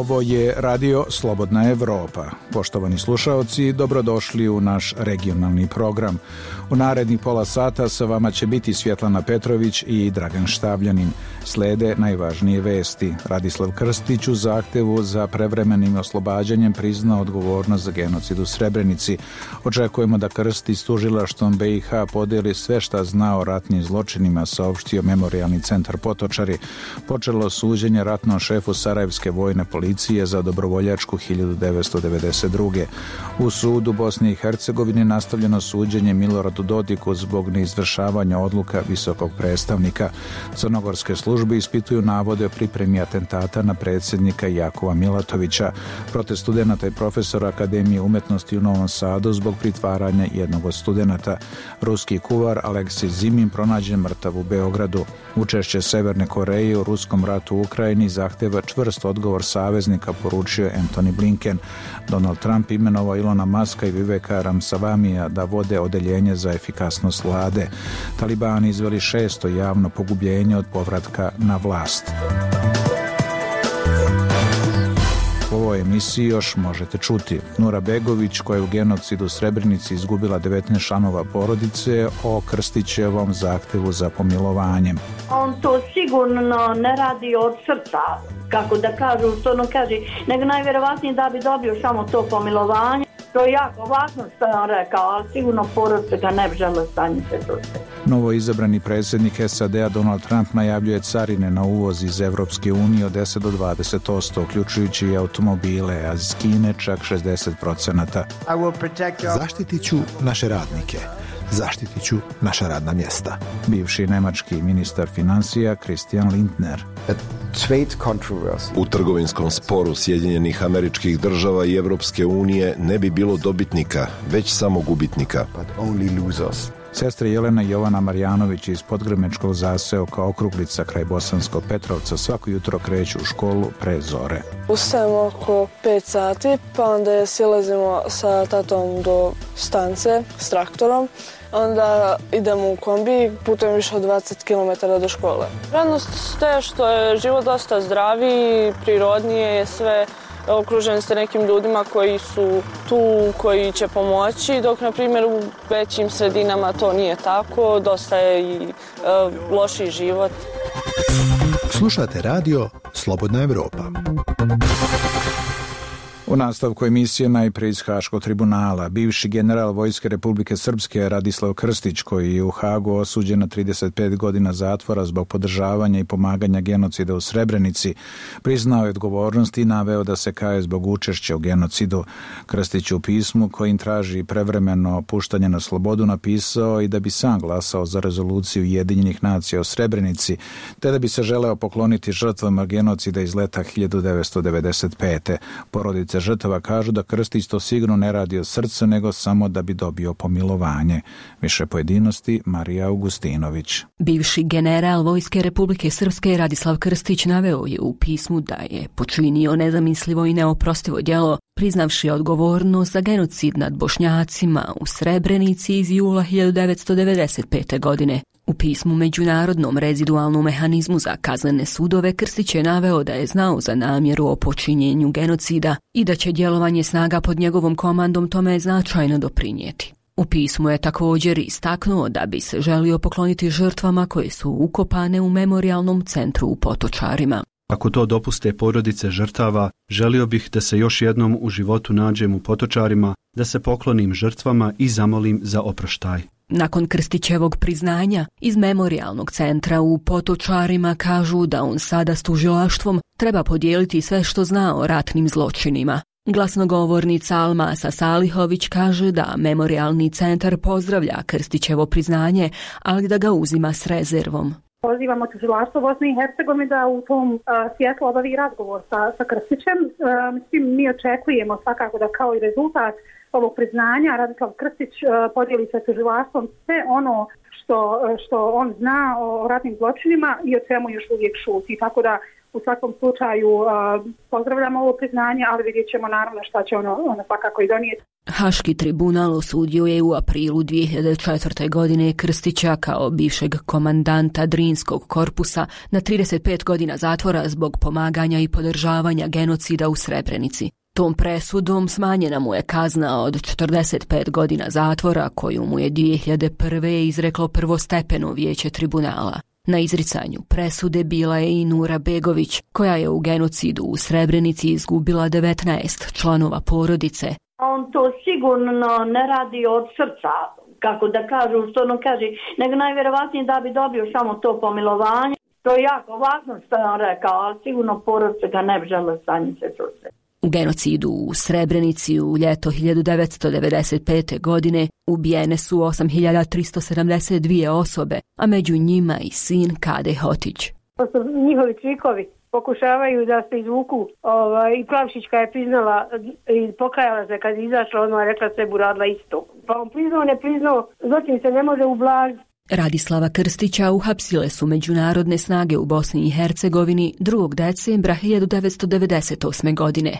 Ovo je Radio Slobodna Evropa. Poštovani slušaoci, dobrodošli u naš regionalni program. U narednih pola sata sa vama će biti Svjetlana Petrović i Dragan Štavljanin. Slede najvažnije vesti. Radislav Krstić u zahtevu za prevremenim oslobađanjem priznao odgovornost za genocid u Srebrenici. Očekujemo da Krstić s tužilaštvom BiH podeli sve šta zna o ratnim zločinima, saopštio Memorijalni centar Potočari. Počelo suđenje ratnom šefu Sarajevske vojne policije za dobrovoljačku 1992. U sudu Bosne i Hercegovine nastavljeno suđenje Miloradu Dodiku zbog neizvršavanja odluka visokog predstavnika. Crnogorske službe ispituju navode o pripremi atentata na predsjednika Jakova Milatovića. Protest studenata i profesora Akademije umjetnosti u Novom Sadu zbog pritvaranja jednog od studenata. Ruski kuvar Aleksij Zimin pronađen mrtav u Beogradu. Učešće Severne Koreje u ruskom ratu u Ukrajini zahteva čvrst odgovor saveznika, poručio Antony Blinken. Donald Trump imenovao Ilona Muska i Viveka Ramsavamija da vode odeljenje za efikasnost vlade. Talibani izveli 6. javno pogubljenje od povratka na vlast. U ovoj emisiji još možete čuti Nura Begović, koja je u genocidu u Srebrenici izgubila 19 članova porodice, o Krstićevom zahtevu za pomilovanjem. On to sigurno ne radi od srca, kako da kažu, što ono kaže, nego najvjerovatnije da bi dobio samo to pomilovanje. To je jako važno što je on rekao, ali sigurno porodice ga ne bi žele stanjiti do se. Novo izabrani predsjednik SAD-a Donald Trump najavljuje carine na uvoz iz Evropske unije od 10 do 20%, uključujući i automobile, a iz Kine čak 60%. Zaštitit ću naše radnike. Zaštitit ću naša radna mjesta. Bivši nemački ministar financija Christian Lindner. U trgovinskom sporu Sjedinjenih Američkih Država i Evropske unije ne bi bilo dobitnika, već samo gubitnika. Sestre Jelena i Jovana Marjanović iz Podgrmečkog zaseoka Okruglica kraj Bosanskog Petrovca svako jutro kreću u školu pre zore. Ustajemo oko 5 sati, pa onda silazimo sa tatom do stance s traktorom. Onda idemo u kombi, putujem više od 20 km do škole. Prednost te što je život dosta zdraviji, prirodnije je sve, okružen ste nekim ljudima koji su tu, koji će pomoći, dok na primjer u većim sredinama to nije tako, dosta je i lošiji život. Slušate radio Slobodna Evropa. U nastavku emisije najprije iz Haškog tribunala. Bivši general Vojske Republike Srpske Radislav Krstić, koji je u Hagu osuđen na 35 godina zatvora zbog podržavanja i pomaganja genocida u Srebrenici, priznao je odgovornost i naveo da se kaje zbog učešća u genocidu. Krstić u pismu kojim traži prevremeno puštanje na slobodu napisao i da bi sam glasao za rezoluciju Ujedinjenih nacija o Srebrenici, te da bi se želeo pokloniti žrtvama genocida iz leta 1995. Porodice žrtava kažu da Krstić to sigurno ne radi od srca, nego samo da bi dobio pomilovanje. Više pojedinosti Marija Augustinović. Bivši general Vojske Republike Srpske Radislav Krstić naveo je u pismu da je počinio nezamislivo i neoprostivo djelo, priznavši odgovornost za genocid nad Bošnjacima u Srebrenici iz jula 1995. godine. U pismu Međunarodnom rezidualnom mehanizmu za kaznene sudove Krstić je naveo da je znao za namjeru o počinjenju genocida i da će djelovanje snaga pod njegovom komandom tome značajno doprinijeti. U pismu je također istaknuo da bi se želio pokloniti žrtvama koje su ukopane u memorijalnom centru u Potočarima. Ako to dopuste porodice žrtava, želio bih da se još jednom u životu nađem u Potočarima, da se poklonim žrtvama i zamolim za oproštaj. Nakon Krstićevog priznanja, iz memorijalnog centra u Potočarima kažu da on sada s tužilaštvom treba podijeliti sve što zna o ratnim zločinima. Glasnogovornica Almasa Salihović kaže da memorijalni centar pozdravlja Krstićevo priznanje, ali da ga uzima s rezervom. Pozivamo tužilaštvo Bosne i Hercegovine da u tom svjetlu obavi razgovor sa Krstićem. Mislim, mi očekujemo svakako da kao i rezultat ovog priznanja Radislav Krstić podijeli sa tužilaštvom sve ono što on zna o ratnim zločinima i o čemu još uvijek šuti. Tako da u svakom slučaju pozdravljamo ovo priznanje, ali vidjet ćemo naravno šta će ono svakako i donijeti. Haški tribunal osudio je u aprilu 2004. godine Krstića kao bivšeg komandanta Drinskog korpusa na 35 godina zatvora zbog pomaganja i podržavanja genocida u Srebrenici. Tom presudom smanjena mu je kazna od 45 godina zatvora koju mu je 2001. izreklo prvostepeno vijeće tribunala. Na izricanju presude bila je i Nura Begović, koja je u genocidu u Srebrenici izgubila 19 članova porodice. On to sigurno ne radi od srca, kako da kažu, što on kaže, nego najvjerovatnije da bi dobio samo to pomilovanje. To je jako važno što je on rekao, ali sigurno porodice ga ne bi žele sa njim se čuti. U genocidu u Srebrenici u ljeto 1995. godine ubijene su 8.372 osobe, a među njima i sin Kade Hotić. To su njihovi trikovi. Pokušavaju da se izvuku i Plavšićka je priznala i pokajala se kad je izašla, odmah je rekla sebi uradila isto. Pa on ne priznao, zločin se ne može ublažiti. Radislava Krstića uhapsile su međunarodne snage u Bosni i Hercegovini 2. decembra 1998. godine.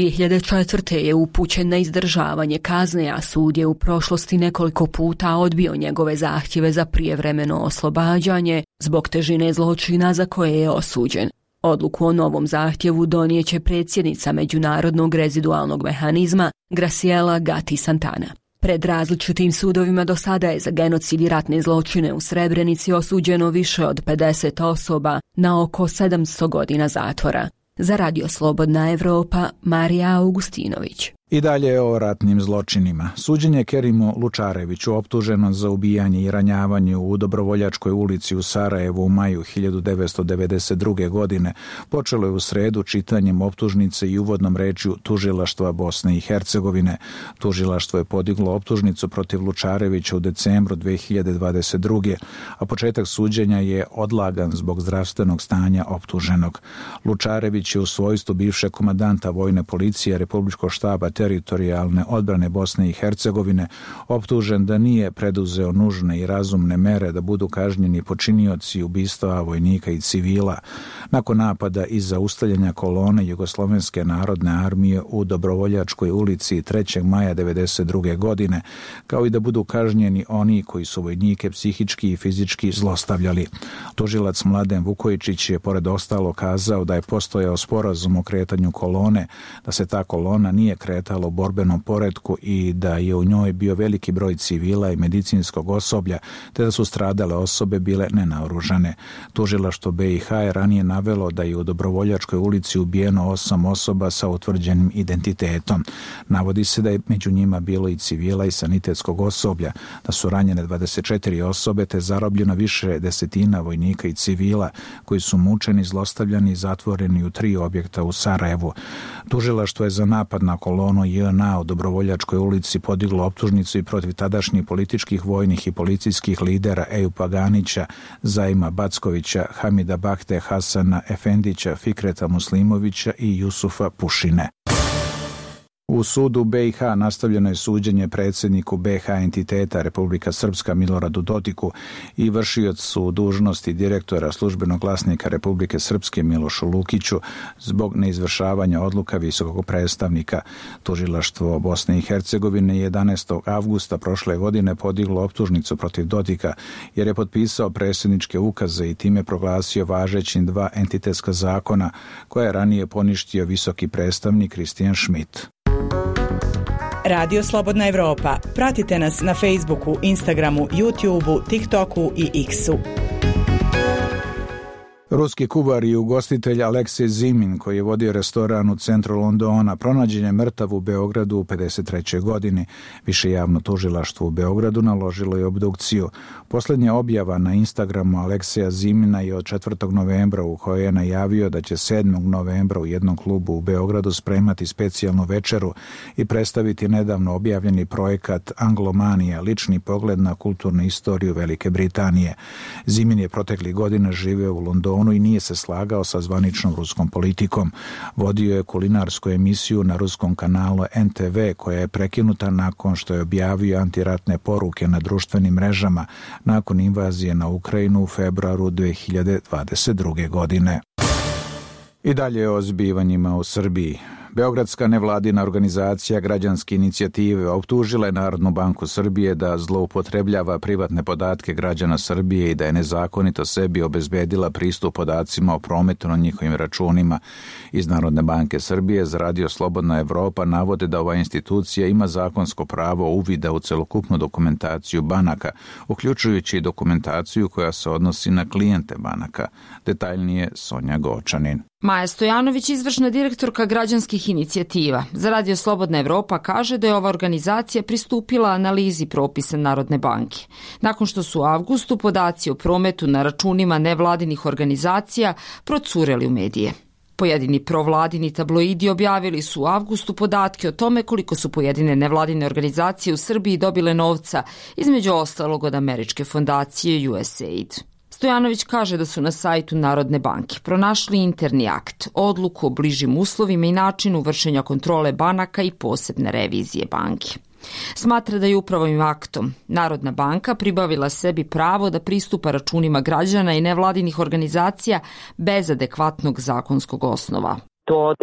2004. je upućen na izdržavanje kazne, a sud je u prošlosti nekoliko puta odbio njegove zahtjeve za prijevremeno oslobađanje zbog težine zločina za koje je osuđen. Odluku o novom zahtjevu donijeće predsjednica Međunarodnog rezidualnog mehanizma Graciela Gatti Santana. Pred različitim sudovima do sada je za genocid i ratne zločine u Srebrenici osuđeno više od 50 osoba na oko 700 godina zatvora. Za Radio Slobodna Evropa, Marija Augustinović. I dalje o ratnim zločinima. Suđenje Kerimu Lučareviću, optuženo za ubijanje i ranjavanje u Dobrovoljačkoj ulici u Sarajevu u maju 1992. godine, počelo je u sredu čitanjem optužnice i uvodnom rečju Tužilaštva Bosne i Hercegovine. Tužilaštvo je podiglo optužnicu protiv Lučarevića u decembru 2022. a početak suđenja je odlagan zbog zdravstvenog stanja optuženog. Lučarević je u svojstvu bivšeg komandanta vojne policije Republičkog štaba teritorijalne odbrane Bosne i Hercegovine optužen da nije preduzeo nužne i razumne mere da budu kažnjeni počinioci ubistava vojnika i civila nakon napada i zaustavljanja kolone Jugoslovenske narodne armije u Dobrovoljačkoj ulici 3. maja 1992. godine, kao i da budu kažnjeni oni koji su vojnike psihički i fizički zlostavljali. Tužilac Mladen Vukojičić je pored ostalo kazao da je postojao sporazum o kretanju kolone, da se ta kolona nije kretala u borbenom poretku i da je u njoj bio veliki broj civila i medicinskog osoblja, te da su stradale osobe bile nenaoružane. Tužilaštvo BiH je ranije navelo da je u Dobrovoljačkoj ulici ubijeno 8 osoba sa utvrđenim identitetom. Navodi se da je među njima bilo i civila i sanitetskog osoblja, da su ranjene 24 osobe te zarobljeno više desetina vojnika i civila koji su mučeni, zlostavljani i zatvoreni u 3 objekta u Sarajevu. Tužilaštvo je za napad na kolonu JNA u Dobrovoljačkoj ulici podiglo optužnicu i protiv tadašnjih političkih, vojnih i policijskih lidera Ejupa Ganića, Zaima Backovića, Hamida Bahte, Hasana Efendića, Fikreta Muslimovića i Jusufa Pušine. U sudu BiH nastavljeno je suđenje predsjedniku BiH entiteta Republika Srpska Miloradu Dodiku i vršiocu dužnosti direktora službenog glasnika Republike Srpske Milošu Lukiću zbog neizvršavanja odluka visokog predstavnika. Tužilaštvo Bosne i Hercegovine 11. avgusta prošle godine podiglo optužnicu protiv Dodika jer je potpisao predsjedničke ukaze i time proglasio važećim 2 entitetska zakona koje je ranije poništio visoki predstavnik Kristijan Schmidt. Radio Slobodna Evropa. Pratite nas na Facebooku, Instagramu, YouTubeu, TikToku i X-u. Ruski kuvar i ugostitelj Aleksej Zimin, koji je vodio restoran u centru Londona, pronađen je mrtav u Beogradu u 53. godini. Više javno tužilaštvo u Beogradu naložilo je obdukciju. Posljednja objava na Instagramu Alekseja Zimina je od 4. novembra u kojoj je najavio da će 7. novembra u jednom klubu u Beogradu spremati specijalnu večeru i predstaviti nedavno objavljeni projekat Anglomanija, lični pogled na kulturnu istoriju Velike Britanije. Zimin je proteklih godina živeo u Londonu i nije se slagao sa zvaničnom ruskom politikom. Vodio je kulinarsku emisiju na ruskom kanalu NTV koja je prekinuta nakon što je objavio antiratne poruke na društvenim mrežama nakon invazije na Ukrajinu u februaru 2022. godine. I dalje o zbivanjima u Srbiji. Beogradska nevladina organizacija Građanske inicijative optužila je Narodnu banku Srbije da zloupotrebljava privatne podatke građana Srbije i da je nezakonito sebi obezbedila pristup podacima o prometu na njihovim računima. Iz Narodne banke Srbije za Radio Slobodna Evropa navode da ova institucija ima zakonsko pravo uvida u celokupnu dokumentaciju banaka, uključujući i dokumentaciju koja se odnosi na klijente banaka. Detaljnije Sonja Gočanin. Maja Stojanović, izvršna direktorka Građanskih inicijativa za Radio Slobodna Evropa, kaže da je ova organizacija pristupila analizi propisa Narodne banke. Nakon što su u avgustu podaci o prometu na računima nevladinih organizacija procureli u medije. Pojedini provladini tabloidi objavili su u avgustu podatke o tome koliko su pojedine nevladine organizacije u Srbiji dobile novca, između ostalog od američke fondacije USAID. Stojanović kaže da su na sajtu Narodne banke pronašli interni akt, odluku o bližim uslovima i načinu vršenja kontrole banaka i posebne revizije banke. Smatra da je upravo ovim aktom Narodna banka pribavila sebi pravo da pristupa računima građana i nevladinih organizacija bez adekvatnog zakonskog osnova. To,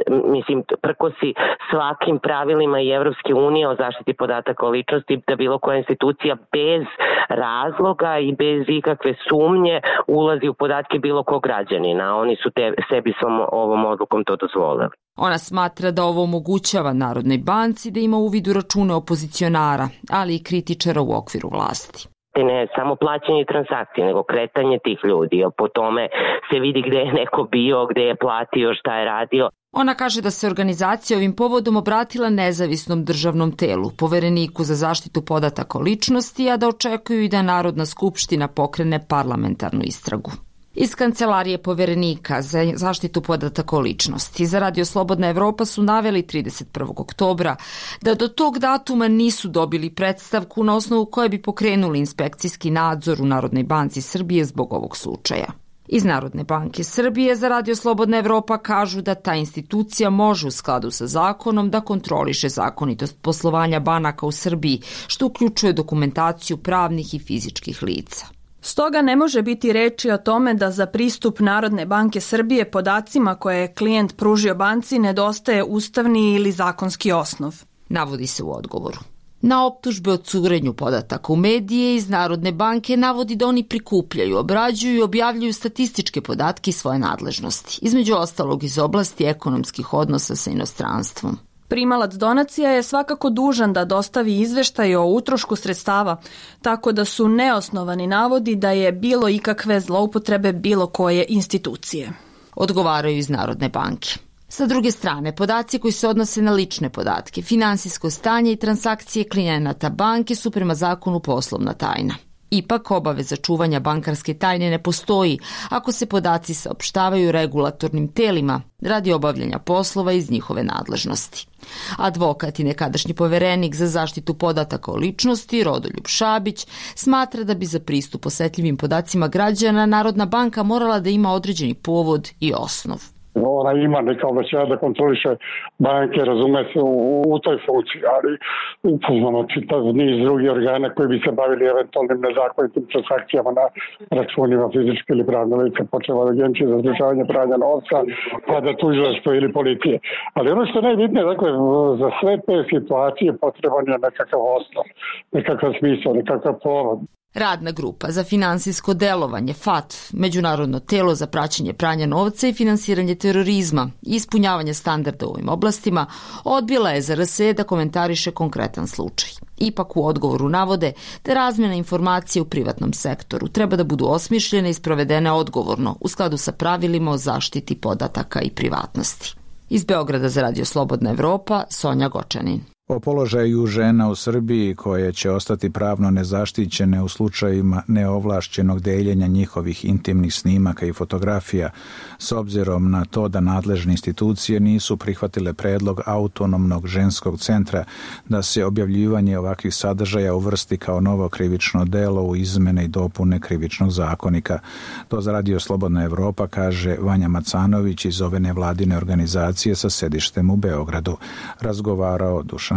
prkosi svakim pravilima i Evropske unije o zaštiti podataka o ličnosti, da bilo koja institucija bez razloga i bez ikakve sumnje ulazi u podatke bilo kog građanina. Oni su sebi svom ovom odlukom to dozvolili. Ona smatra da ovo omogućava Narodnoj banci da ima uvid u račune opozicionara, ali i kritičara u okviru vlasti. Ne samo plaćanje transakcije, nego kretanje tih ljudi. Po tome se vidi gde je neko bio, gde je platio, šta je radio. Ona kaže da se organizacija ovim povodom obratila nezavisnom državnom telu, Povereniku za zaštitu podataka o ličnosti, a da očekuju i da Narodna skupština pokrene parlamentarnu istragu. Iz Kancelarije Poverenika za zaštitu podataka o ličnosti za Radio Slobodna Evropa su naveli 31. oktobra da do tog datuma nisu dobili predstavku na osnovu koje bi pokrenuli inspekcijski nadzor u Narodnoj banci Srbije zbog ovog slučaja. Iz Narodne banke Srbije za Radio Slobodna Evropa kažu da ta institucija može u skladu sa zakonom da kontroliše zakonitost poslovanja banaka u Srbiji, što uključuje dokumentaciju pravnih i fizičkih lica. Stoga ne može biti reči o tome da za pristup Narodne banke Srbije podacima koje je klijent pružio banci nedostaje ustavni ili zakonski osnov. Navodi se u odgovoru. Na optužbe o curenju podataka u medije iz Narodne banke navodi da oni prikupljaju, obrađuju i objavljuju statističke podatke iz svoje nadležnosti, između ostalog iz oblasti ekonomskih odnosa sa inostranstvom. Primalac donacija je svakako dužan da dostavi izveštaj o utrošku sredstava, tako da su neosnovani navodi da je bilo ikakve zloupotrebe bilo koje institucije. Odgovaraju iz Narodne banke. Sa druge strane, podaci koji se odnose na lične podatke, finansijsko stanje i transakcije klijenata banke su prema zakonu poslovna tajna. Ipak, obaveza čuvanja bankarske tajne ne postoji ako se podaci saopštavaju regulatornim telima radi obavljanja poslova iz njihove nadležnosti. Advokat i nekadašnji poverenik za zaštitu podataka o ličnosti, Rodoljub Šabić, smatra da bi za pristup osetljivim podacima građana Narodna banka morala da ima određeni povod i osnov. Ona ima neka ovlašćenja da kontroliše banke, razume se u toj funkciji, ali upoznamo čitav niz drugih organa koji bi se bavili eventualnim nezakonitim transakcijama na računima fizičke ili pravne lice, počeo od Agencije za sprečavanje pranja novca, pa da tužilaštvo ili policije. Ali ono što je najbitnije, dakle, za sve te situacije potreban je nekakav osnov, nekakav smisao, nekakav povod. Radna grupa za finansijsko delovanje, FAT, međunarodno telo za praćenje pranja novca i finansiranje terorizma i ispunjavanje standarda u ovim oblastima, odbila je za RSE da komentariše konkretan slučaj. Ipak u odgovoru navode da razmjena informacije u privatnom sektoru treba da budu osmišljene i sprovedene odgovorno u skladu sa pravilima o zaštiti podataka i privatnosti. Iz Beograda za Radio Slobodna Evropa, Sonja Gočanin. O položaju žena u Srbiji koje će ostati pravno nezaštićene u slučajima neovlašćenog deljenja njihovih intimnih snimaka i fotografija, s obzirom na to da nadležne institucije nisu prihvatile predlog autonomnog ženskog centra da se objavljivanje ovakvih sadržaja uvrsti kao novo krivično delo u izmene i dopune krivičnog zakonika. To za Radio Slobodna Evropa kaže Vanja Macanović iz ove nevladine organizacije sa sedištem u Beogradu. Razgovarao Dušan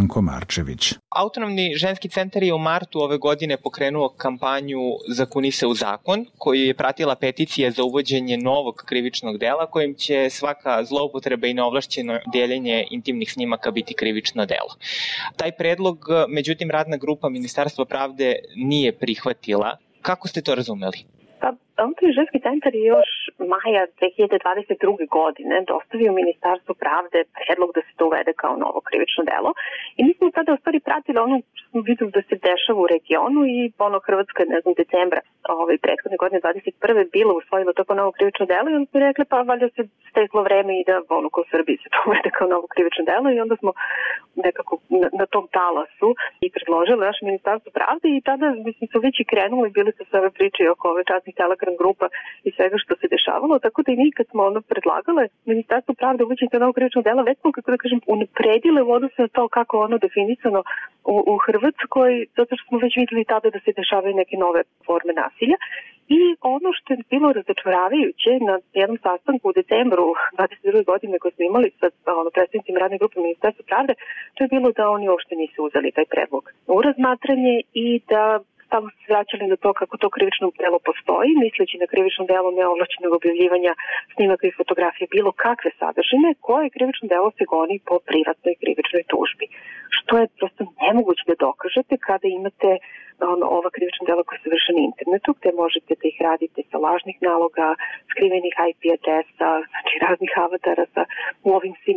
Branko Marčević. Autonomni ženski centar je u martu ove godine pokrenuo kampanju Zakuni se u zakon, koju je pratila peticija za uvođenje novog krivičnog dela kojim će svaka zloupotreba i neovlašćeno deljenje intimnih snimaka biti krivično delo. Taj predlog, međutim, radna grupa Ministarstva pravde nije prihvatila. Kako ste to razumeli? Autonomni ženski centar je još maja 2022. godine dostavio Ministarstvu pravde predlog da se to uvede kao novo krivično delo. I mi smo tada u stvari pratili ono što smo videli da se dešava u regionu i Hrvatska, decembra prethodne godine 21. bilo usvojilo to kao novo krivično delo i onda smo rekli pa valjda se steklo vreme i da u Srbiji se to uvede kao novo krivično delo i onda smo nekako na tom talasu i predložili naše Ministarstvo pravde i tada su već i krenuli, bili su sve ove priče oko ove časnih Telegram grupa i svega što se dešavalo, tako da i mi kad smo predlagale Ministarstvo pravde uvođenje novog krivičnog dela, već smo, unapredile u odnosu na to kako ono definisano u Hrvatskoj, zato što smo već videli tada da se dešavaju neke nove forme nasilja. I ono što je bilo razočaravajuće na jednom sastanku u decembru 22. godine koji smo imali sa predstavnicima radne grupe Ministarstva pravde, to je bilo da oni uopšte nisu uzeli taj predlog u razmatranje i da tamo se vraćali na to kako to krivično delo postoji, misleći na krivično delo neovlašćenog objavljivanja snimaka i fotografije bilo kakve sadržine, koje krivično delo se goni po privatnoj krivičnoj tužbi. Što je prosto nemoguće da dokažete kada imate ova krivična dela koja se vrše na internetu, gde možete da ih radite sa lažnih naloga, skrivenih IP adresa, znači raznih avatara sa ovim svim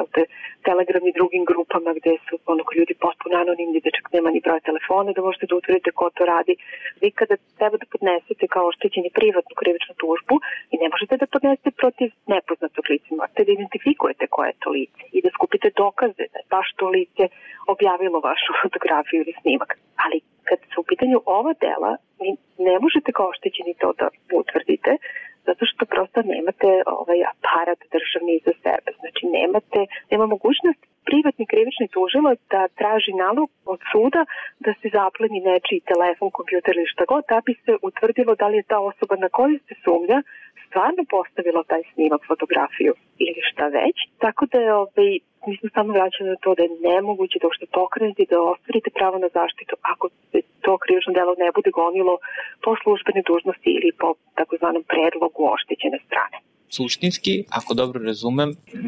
Telegram i drugim grupama gde su ljudi potpuno anonimni, da čak nema ni broja telefona, da možete da utvrdite ko to radi. Vi kada treba da podnesete kao oštećeni privatnu krivičnu tužbu i ne možete da podnesete protiv nepoznatog lica, morate da identifikujete koje je to lice i da skupite dokaze da je baš to lice objavilo vašu fotografiju ili snimak. Ali kad su u pitanju ova dela, vi ne možete kao oštećeni to da utvrdite, zato što prosto nemate aparat državni iza sebe. Znači nema mogućnost privatni krivični tužilac da traži nalog od suda da se zapleni nečiji telefon, kompjuter ili šta god, da bi se utvrdilo da li je ta osoba na koju se sumnja stvarno postavila taj snimak, fotografiju ili šta već. Tako da je mi smo samo vraćali na to da je nemoguće da uopšte pokrenete da ostvarite pravo na zaštitu ako se to krivično delo ne bude gonilo po službene dužnosti ili po takozvanom predlogu oštećene strane. Suštinski, ako dobro razumem,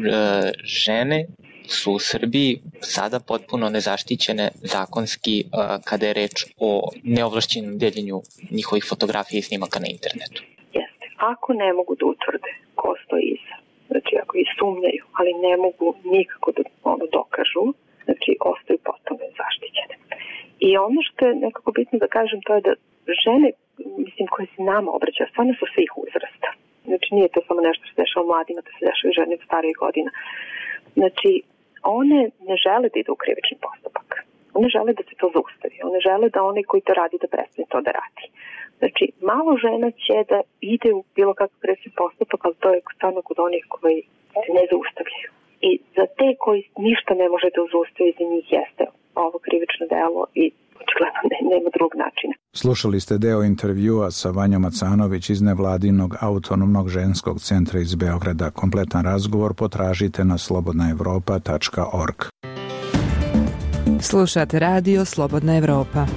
žene su u Srbiji sada potpuno nezaštićene zakonski kada je reč o neovlašćenom deljenju njihovih fotografija i snimaka na internetu. Jeste. Ako ne mogu da utvrde ko stoji iza, znači ako ih sumnjaju, ali ne mogu nikako da dokažu, znači ostaju potpuno nezaštićene. I ono što je nekako bitno da kažem, to je da žene, koje se nama obraćaju, stvarno su svih uzrasta. Znači nije to samo nešto što se dešava mladima, to se dešava i žene u starijih godina. Znači, one ne žele da idu u krivični postupak. One žele da se to zaustavi. One žele da onaj koji to radi da prestane to da radi. Znači, malo žena će da ide u bilo kakav krivični postupak, ali to je stvarno kod onih koji se ne zaustavljaju. I za te koji ništa ne može da zaustavi, za njih jeste ovo krivično delo i očigledno nema drugog načina. Slušali ste deo intervjua sa Vanjom Macanović iz nevladinog autonomnog ženskog centra iz Beograda. Kompletan razgovor potražite na slobodnaevropa.org. Slušate radio Slobodna Evropa.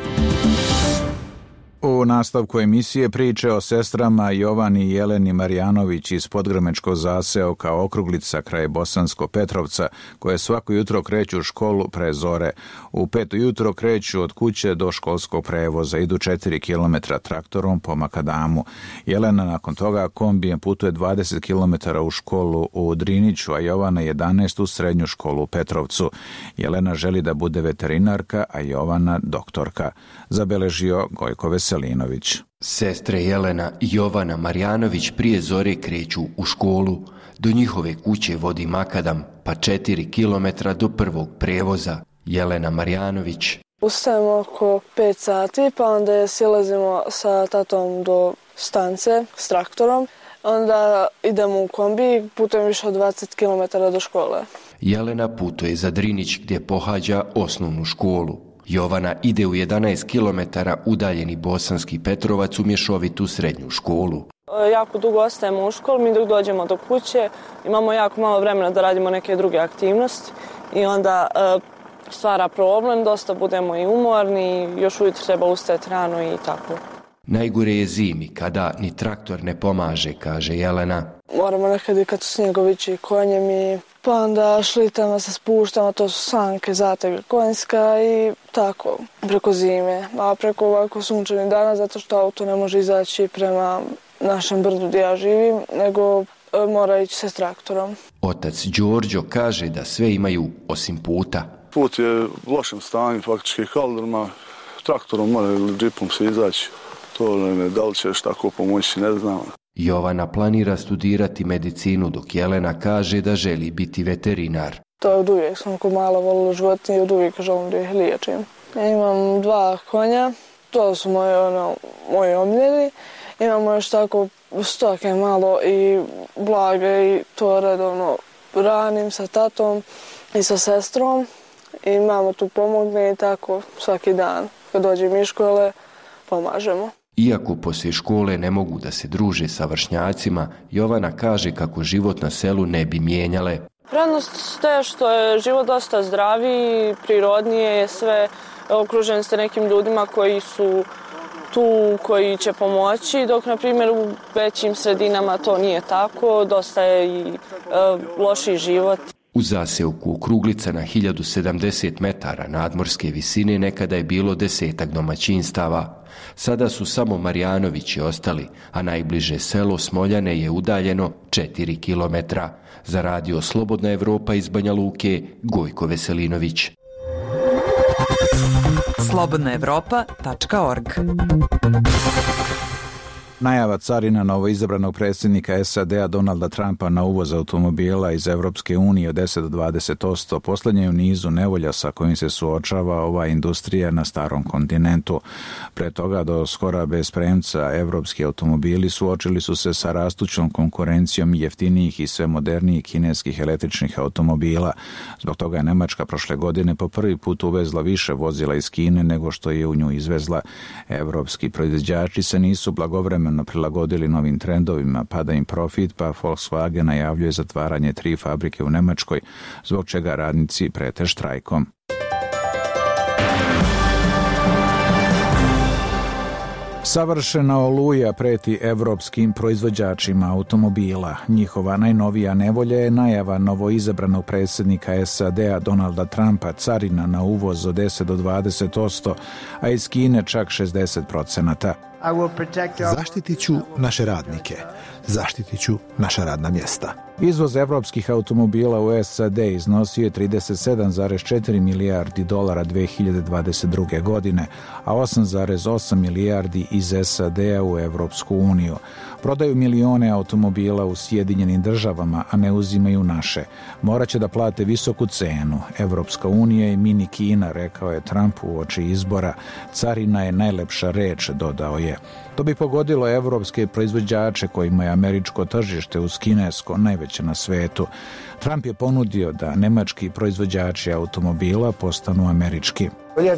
U nastavku emisije priče o sestrama Jovani i Jeleni Marjanović iz Podgrmečkog zaseoka Okruglica kraj Bosanskog Petrovca, koje svako jutro kreću u školu pre zore. U 5 ujutro kreću od kuće do školskog prevoza, idu 4 km traktorom po makadamu. Jelena nakon toga kombijem putuje 20 km u školu u Driniću, a Jovana 11 u srednju školu u Petrovcu. Jelena želi da bude veterinarka, a Jovana doktorka. Zabeležio Gojko Veselinović. Sestre Jelena i Jovana Marjanović prije zore kreću u školu. Do njihove kuće vodi makadam, pa 4 km do prvog prevoza. Jelena Marjanović. Ustajemo oko 5 sati, pa onda silazimo sa tatom do stance s traktorom. Onda idemo u kombi, putujem više od 20 km do škole. Jelena putuje za Drinić gdje pohađa osnovnu školu. Jovana ide u 11 km udaljeni Bosanski Petrovac u mješovitu srednju školu. Jako dugo ostajemo u školi, mi dok dođemo do kuće imamo jako malo vremena da radimo neke druge aktivnosti i onda stvara problem, dosta budemo i umorni, još ujutro treba ustajati rano i tako. Najgore je zimi, kada ni traktor ne pomaže, kaže Jelena. Moramo nekad i kad su snjegovići konjem i pa onda šlitama se spuštamo, to su sanke, zatega konjska i tako preko zime. A preko ovako sunčanih dana, zato što auto ne može izaći prema našem brdu gdje ja živim, nego mora ići se s traktorom. Otac Đorđo kaže da sve imaju osim puta. Put je u lošem stanju, faktički kaldrma, traktorom mora ili džipom se izaći. To ne, da li ćeš tako pomoći, ne znam. Jovana planira studirati medicinu, dok Jelena kaže da želi biti veterinar. To je od uvijek, sam ko mala volila životinje i od uvijek želim da ih liječim. Ja imam 2 konja, to su moji omljeni. Imamo još tako stoke malo i blage i to redovno ranim sa tatom i sa sestrom. I mama tu pomogne i tako svaki dan kad dođem iz škole pomažemo. Iako poslije škole ne mogu da se druže sa vršnjacima, Jovana kaže kako život na selu ne bi mijenjale. Prednost je što je život dosta zdraviji, prirodnije je sve, okružen ste nekim ljudima koji su tu, koji će pomoći, dok na primjer u većim sredinama to nije tako, dosta je i lošiji život. U zaseoku Okruglica na 1070 metara nadmorske visine nekada je bilo 10 domaćinstava. Sada su samo Marjanovići ostali, a najbliže selo Smoljane je udaljeno 4 kilometra. Za radio Slobodna Evropa iz Banja Luke, Gojko Veselinović. slobodnaevropa.org. Najava carina novoizabranog predsjednika SAD-a Donalda Trumpa na uvoz automobila iz Evropske unije od 10 do 20% posljednje je u nizu nevolja sa kojim se suočava ova industrija na starom kontinentu. Pre toga do skora bez premca evropski automobili suočili su se sa rastućom konkurencijom jeftinijih i sve modernijih kineskih električnih automobila. Zbog toga je Nemačka prošle godine po prvi put uvezla više vozila iz Kine nego što je u nju izvezla. Evropski proizvođači se nisu blagovremeno prilagodili novim trendovima, pada im profit, pa Volkswagen najavljuje zatvaranje 3 fabrike u Nemačkoj, zbog čega radnici prete štrajkom. Savršena oluja preti evropskim proizvođačima automobila. Njihova najnovija nevolja je najava novoizabranog predsjednika SAD-a Donalda Trumpa carina na uvoz od 10 do 20%, a iz Kine čak 60%. Zaštitit ću naše radnike. Zaštitit ću naša radna mjesta. Izvoz evropskih automobila u SAD iznosio je 37,4 milijardi dolara 2022. godine, a 8,8 milijardi iz SAD-a u Evropsku uniju. Prodaju milione automobila u Sjedinjenim državama, a ne uzimaju naše. Morat će da plate visoku cenu. Evropska unija i mini Kina, rekao je Trump uoči izbora. Carina je najlepša reč, dodao je. To bi pogodilo evropske proizvođače kojima je američko tržište uz kinesko najveće na svetu. Trump je ponudio da nemački proizvođači automobila postanu američki.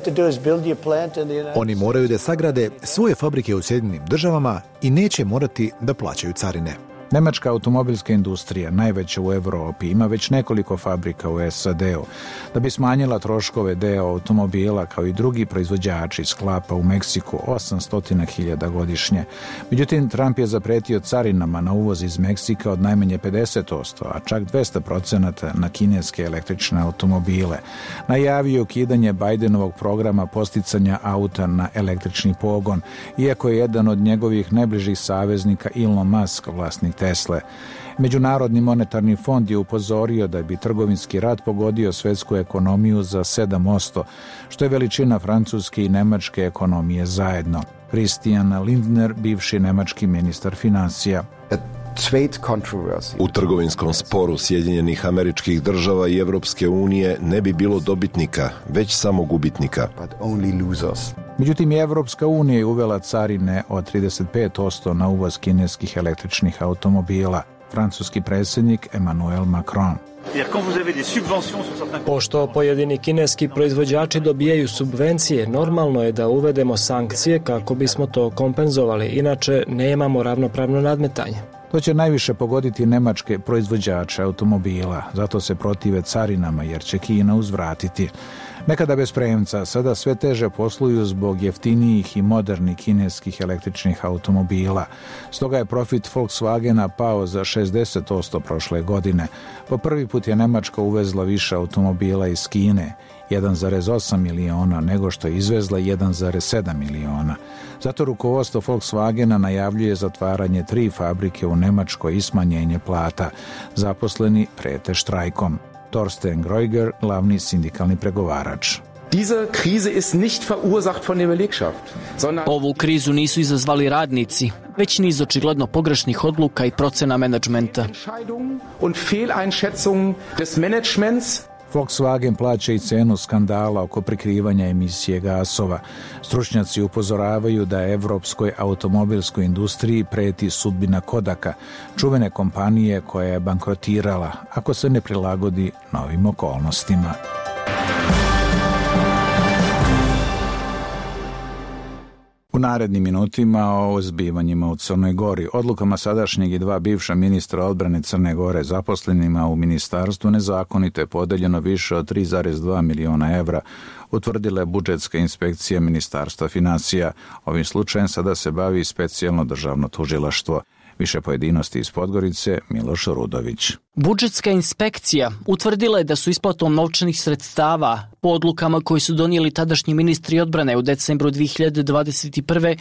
Oni moraju da sagrade svoje fabrike u Sjedinjenim državama i neće morati da plaćaju carine. Nemačka automobilska industrija, najveća u Europi, ima već nekoliko fabrika u SAD-u. Da bi smanjila troškove deo automobila, kao i drugi proizvođači, sklapa u Meksiku 800.000 godišnje. Međutim, Trump je zapretio carinama na uvoz iz Meksika od najmanje 50%, a čak 200% na kineske električne automobile. Najavio je ukidanje Bidenovog programa posticanja auta na električni pogon, iako je jedan od njegovih najbližih saveznika Elon Musk, vlasnik Tesle. Međunarodni monetarni fond je upozorio da bi trgovinski rat pogodio svjetsku ekonomiju za 7%, što je veličina francuske i nemačke ekonomije zajedno. Christian Lindner, bivši nemački ministar financija. U trgovinskom sporu Sjedinjenih Američkih Država i Evropske unije ne bi bilo dobitnika, već samo gubitnika. Međutim, i Evropska unija je uvela carine od 35% na uvoz kineskih električnih automobila. Francuski predsjednik Emmanuel Macron. Pošto pojedini kineski proizvođači dobijaju subvencije, normalno je da uvedemo sankcije kako bismo to kompenzovali, inače nemamo ravnopravno nadmetanje. To će najviše pogoditi nemačke proizvođače automobila, zato se protive carinama jer će Kina uzvratiti. Nekada bez premca, sada sve teže posluju zbog jeftinijih i modernih kineskih električnih automobila. Stoga je profit Volkswagena pao za 60% prošle godine. Po prvi put je Nemačka uvezla više automobila iz Kine, 1,8 miliona, nego što je izvezla 1,7 miliona. Zato rukovodstvo Volkswagena najavljuje zatvaranje 3 fabrike u Nemačkoj i smanjenje plata. Zaposleni prete štrajkom. Thorsten Greuger, glavni sindikalni pregovarač. Ovu krizu nisu izazvali radnici, već niz očigledno pogrešnih odluka i procena menadžmenta. Volkswagen plaća i cenu skandala oko prikrivanja emisije gasova. Stručnjaci upozoravaju da evropskoj automobilskoj industriji preti sudbina Kodaka, čuvene kompanije koja je bankrotirala ako se ne prilagodi novim okolnostima. U narednim minutima o zbivanjima u Crnoj Gori. Odlukama sadašnjeg i 2 bivša ministra odbrane Crne Gore zaposlenima u ministarstvu nezakonito je podeljeno više od 3,2 miliona evra, utvrdila je budžetska inspekcija Ministarstva finansija. Ovim slučajem sada se bavi specijalno državno tužilaštvo. Više pojedinosti iz Podgorice, Miloš Rudović. Budžetska inspekcija utvrdila je da su isplatom novčanih sredstava po odlukama koji su donijeli tadašnji ministri odbrane u decembru 2021.,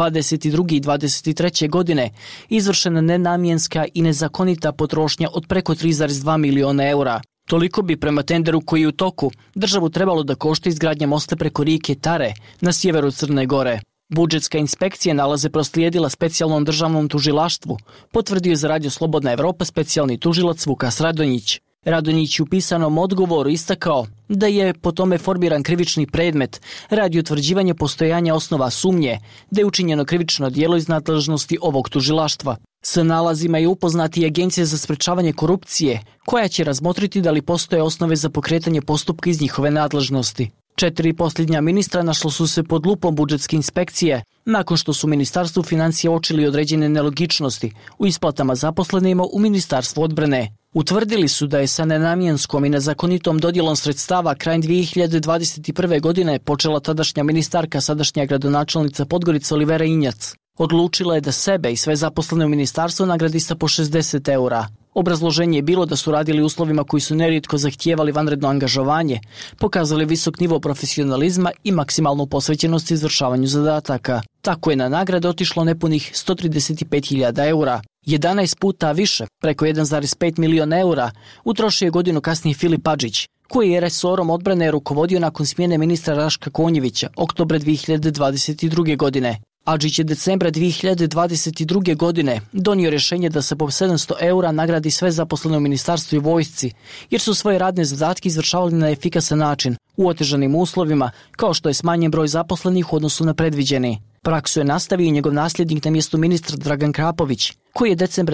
22. i 23. godine izvršena nenamjenska i nezakonita potrošnja od preko 3,2 miliona eura. Toliko bi prema tenderu koji je u toku državu trebalo da košta izgradnja mosta preko rijeke Tare na sjeveru Crne Gore. Budžetska inspekcija nalaze proslijedila specijalnom državnom tužilaštvu, potvrdio je za Radio Slobodna Evropa specijalni tužilac Vukas Radonjić. Radonjić u pisanom odgovoru istakao da je po tome formiran krivični predmet radi utvrđivanja postojanja osnova sumnje da je učinjeno krivično djelo iz nadležnosti ovog tužilaštva. Sa nalazima je upoznati i Agencija za sprečavanje korupcije, koja će razmotriti da li postoje osnove za pokretanje postupka iz njihove nadležnosti. 4 posljednja ministra našlo su se pod lupom budžetske inspekcije, nakon što su Ministarstvu financija uočili određene nelogičnosti u isplatama zaposlenima u Ministarstvu odbrane. Utvrdili su da je sa nenamjenskom i nezakonitom dodjelom sredstava krajem 2021. godine počela tadašnja ministarka, sadašnja gradonačelnica Podgorice Olivera Injac. Odlučila je da sebe i sve zaposlene u ministarstvu nagradi sa po 60 eura. Obrazloženje je bilo da su radili u uslovima koji su nerijetko zahtijevali vanredno angažovanje, pokazali visok nivo profesionalizma i maksimalnu posvećenost izvršavanju zadataka. Tako je na nagrade otišlo nepunih 135.000 eura. 11 puta više, preko 1,5 miliona eura, utrošio je godinu kasnije Filip Adžić, koji je resorom odbrane rukovodio nakon smjene ministra Raška Konjevića oktobra 2022. godine. Adžić je decembra 2022. godine donio rješenje da se po 700 eura nagradi sve zaposlene u ministarstvu i vojsci, jer su svoje radne zadatke izvršavali na efikasan način, u otežanim uslovima, kao što je smanjen broj zaposlenih u odnosu na predviđeni. Praksu je nastavio i njegov nasljednik na mjestu ministra Dragan Krapović, koji je decembra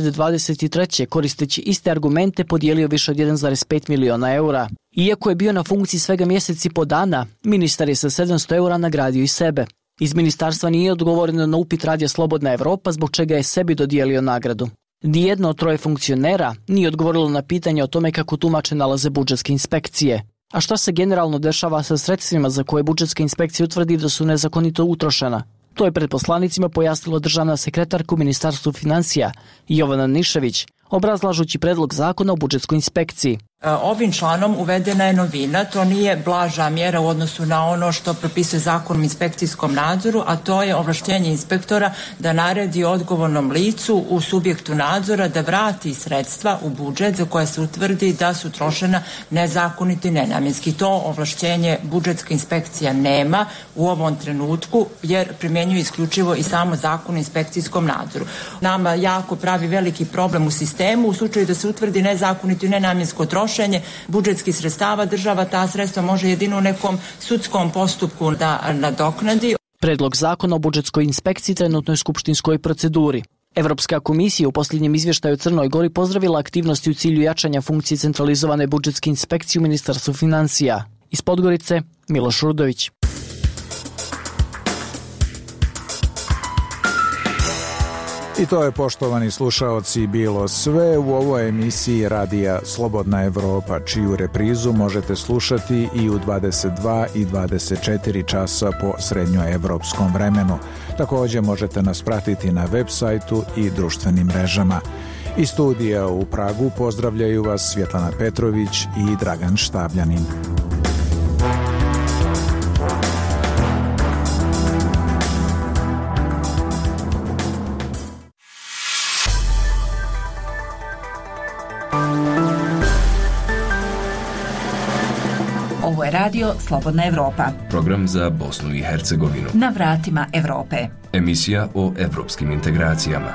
2023. koristeći iste argumente podijelio više od 1,5 miliona eura. Iako je bio na funkciji svega mjesec i po dana, ministar je sa 700 eura nagradio i sebe. Iz ministarstva nije odgovoreno na upit Radija Slobodna Evropa zbog čega je sebi dodijelio nagradu. Nijedno od 3 funkcionera nije odgovorilo na pitanje o tome kako tumače nalaze budžetske inspekcije. A šta se generalno dešava sa sredstvima za koje budžetska inspekcija utvrdi da su nezakonito utrošena? To je pred poslanicima pojasnila državna sekretarka u Ministarstvu financija Jovana Nišević, obrazlažući predlog zakona o budžetskoj inspekciji. Ovim članom uvedena je novina, to nije blaža mjera u odnosu na ono što propisuje zakon o inspekcijskom nadzoru, a to je ovlaštenje inspektora da naredi odgovornom licu u subjektu nadzora da vrati sredstva u budžet za koje se utvrdi da su trošena nezakonito i nenamjenski. To ovlaštenje budžetska inspekcija nema u ovom trenutku jer primjenjuje isključivo i samo zakon o inspekcijskom nadzoru. Nama jako pravi veliki problem u sistemu u slučaju da se utvrdi nezakonito i nenamjensko trošenje budžetskih sredstava, država ta sredstva može jedino u nekom sudskom postupku da nadoknadi. Predlog zakona o budžetskoj inspekciji trenutno je u skupštinskoj proceduri. Evropska komisija u posljednjem izvještaju o Crnoj Gori pozdravila aktivnosti u cilju jačanja funkcije centralizovane budžetske inspekcije u Ministarstvu financija. Iz Podgorice, Miloš Rudović. I to je, poštovani slušaoci, bilo sve u ovoj emisiji Radija Slobodna Evropa, čiju reprizu možete slušati i u 22 i 24 časa po srednjoevropskom vremenu. Također možete nas pratiti na web sajtu i društvenim mrežama. Iz studija u Pragu pozdravljaju vas Svjetlana Petrović i Dragan Štabljanin. Ovo je radio Slobodna Evropa. Program za Bosnu i Hercegovinu. Na vratima Evrope. Emisija o evropskim integracijama.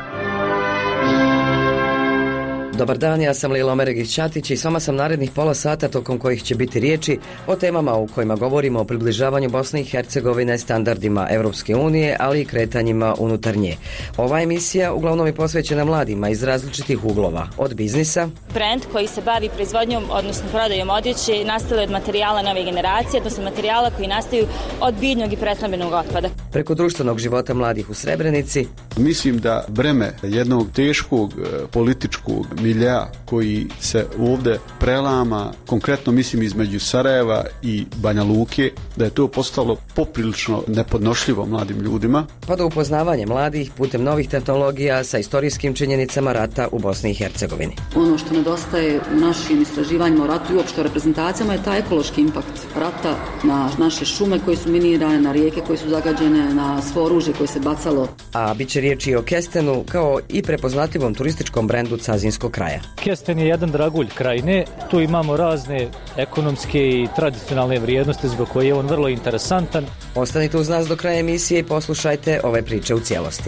Dobar dan, ja sam Lila Omeregić-Ćatić i s vama sam narednih pola sata tokom kojih će biti riječi o temama u kojima govorimo o približavanju Bosne i Hercegovine standardima Europske unije, ali i kretanjima unutar nje. Ova emisija uglavnom je posvećena mladima iz različitih uglova, od biznisa. Brand koji se bavi proizvodnjom, odnosno prodajom odjeće, nastale od materijala nove generacije, odnosno materijala koji nastaju od biljnog i prehrambenog otpada. Preko društvenog života mladih u Srebrenici. Mislim da breme jednog teškog političkog milja koji se ovdje prelama, konkretno mislim između Sarajeva i Banja Luke, da je to postalo poprilično nepodnošljivo mladim ljudima. Pa do upoznavanja mladih putem novih tehnologija sa istorijskim činjenicama rata u Bosni i Hercegovini. Ono što nedostaje u našim istraživanjima o ratu i uopšte o reprezentacijama je taj ekološki impakt rata na naše šume koje su minirane, na rijeke koje su zagađene, na svo oružje koje se bacalo. A bit će riječi o Kestenu kao i prepoznatljivom turističkom brendu Cazinskog kraja. Kesten je jedan dragulj krajine, tu imamo razne ekonomske i tradicionalne vrijednosti zbog koje je on vrlo interesantan. Ostanite uz nas do kraja emisije i poslušajte ove priče u cijelosti.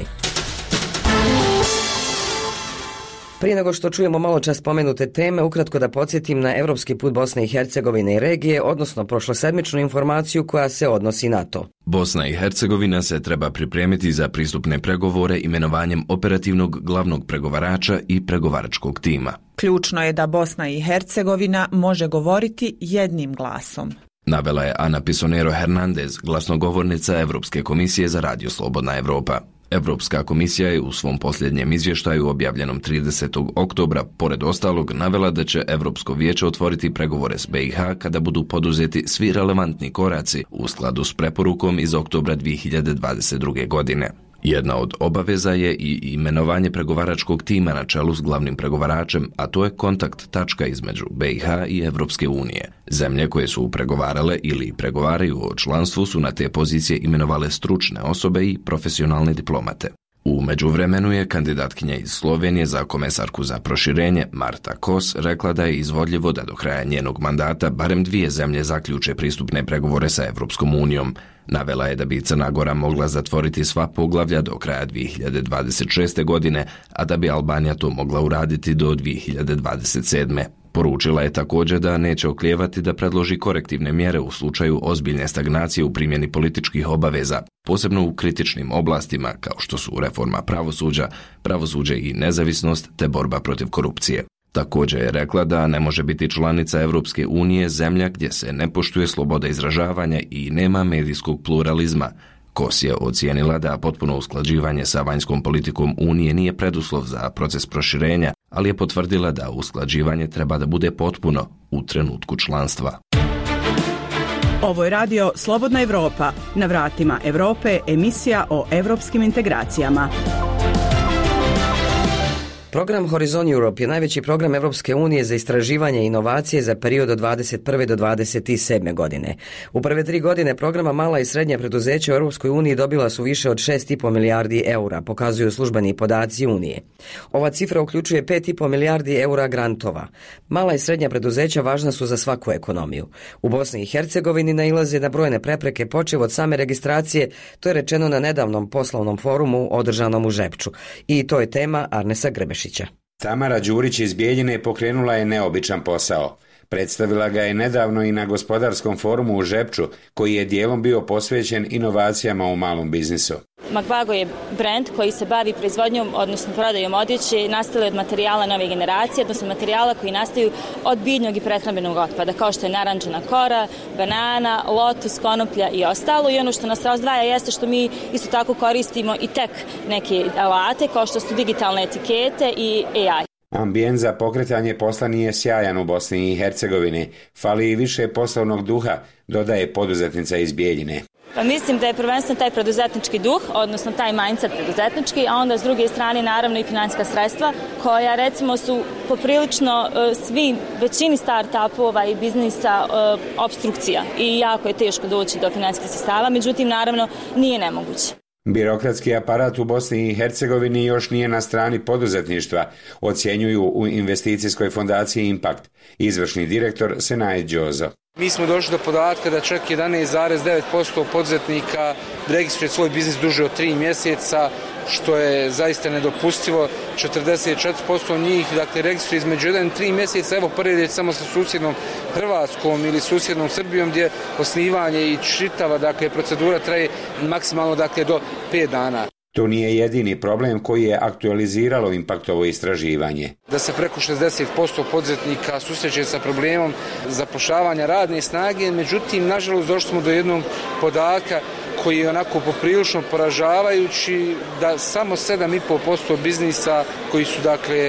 Prije nego što čujemo malo čas spomenute teme, ukratko da podsjetim na evropski put Bosne i Hercegovine i regije, odnosno prošlosedmičnu informaciju koja se odnosi na to. Bosna i Hercegovina se treba pripremiti za pristupne pregovore imenovanjem operativnog glavnog pregovarača i pregovaračkog tima. Ključno je da Bosna i Hercegovina može govoriti jednim glasom. Navela je Ana Pisonero Hernandez, glasnogovornica Evropske komisije za Radio Slobodna Evropa. Evropska komisija je u svom posljednjem izvještaju objavljenom 30. oktobra, pored ostalog, navela da će Evropsko vijeće otvoriti pregovore s BiH kada budu poduzeti svi relevantni koraci u skladu s preporukom iz oktobra 2022. godine. Jedna od obaveza je i imenovanje pregovaračkog tima na čelu s glavnim pregovaračem, a to je kontakt tačka između BiH i Evropske unije. Zemlje koje su pregovarale ili pregovaraju o članstvu su na te pozicije imenovale stručne osobe i profesionalne diplomate. U međuvremenu je kandidatkinja iz Slovenije za komesarku za proširenje, Marta Kos, rekla da je izvodljivo da do kraja njenog mandata barem 2 zemlje zaključe pristupne pregovore sa Evropskom unijom. Navela je da bi Crna Gora mogla zatvoriti sva poglavlja do kraja 2026. godine, a da bi Albanija to mogla uraditi do 2027. Poručila je također da neće oklijevati da predloži korektivne mjere u slučaju ozbiljne stagnacije u primjeni političkih obaveza, posebno u kritičnim oblastima kao što su reforma pravosuđa, pravosuđe i nezavisnost te borba protiv korupcije. Također je rekla da ne može biti članica Evropske unije zemlja gdje se ne poštuje sloboda izražavanja i nema medijskog pluralizma. Kos je ocijenila da potpuno usklađivanje sa vanjskom politikom Unije nije preduslov za proces proširenja, ali je potvrdila da usklađivanje treba da bude potpuno u trenutku članstva. Ovo je radio Slobodna Evropa. Na vratima Evrope, emisija o evropskim integracijama. Program Horizon Europe je najveći program Evropske unije za istraživanje i inovacije za period od 21. do 27. godine. U prve 3 godine programa mala i srednja preduzeća u Europskoj uniji dobila su više od 6,5 milijardi eura, pokazuju službeni podaci Unije. Ova cifra uključuje 5,5 milijardi eura grantova. Mala i srednja preduzeća važna su za svaku ekonomiju. U Bosni i Hercegovini nailaze na brojne prepreke počev od same registracije, to je rečeno na nedavnom poslovnom forumu održanom u Žepču. I to je tema Arnesa Grbešića. Tamara Đurić iz Bijeljine pokrenula je neobičan posao. Predstavila ga je nedavno i na gospodarskom forumu u Žepču, koji je dijelom bio posvećen inovacijama u malom biznisu. Magbago je brend koji se bavi proizvodnjom, odnosno prodajom odjeće nastale od materijala nove generacije, odnosno materijala koji nastaju od biljnog i prehrambenog otpada, kao što je narančana kora, banana, lotus, konoplja i ostalo. I ono što nas razdvaja jeste što mi isto tako koristimo i tek neke alate, kao što su digitalne etikete i AI. Ambijent za pokretanje posla nije sjajan u Bosni i Hercegovini. Fali i više poslovnog duha, dodaje poduzetnica iz Bijeljine. Pa mislim da je prvenstveno taj preduzetnički duh, odnosno taj mindset preduzetnički, a onda s druge strane naravno i financijska sredstva koja recimo su poprilično većini start-upova i biznisa opstrukcija i jako je teško doći do financijskih sredstava, međutim naravno nije nemoguće. Birokratski aparat u Bosni i Hercegovini još nije na strani poduzetništva, ocjenjuju u investicijskoj fondaciji Impact. Izvršni direktor Senaj Đozo. Mi smo došli do podatka da čak 11,9% poduzetnika registruje svoj biznis duže od 3 mjeseca, što je zaista nedopustivo. 44% njih registruje između 1 i 3 mjeseca. Evo poredite samo sa susjednom Hrvatskom ili susjednom Srbijom gdje osnivanje i čitava procedura traje maksimalno do 5 dana. To nije jedini problem koji je aktualiziralo Impaktovo istraživanje. Da se preko 60% poduzetnika susreće sa problemom zapošljavanja radne snage, međutim, nažalost, došli smo do jednog podatka koji je onako poprilično poražavajući, da samo 7,5% biznisa koji su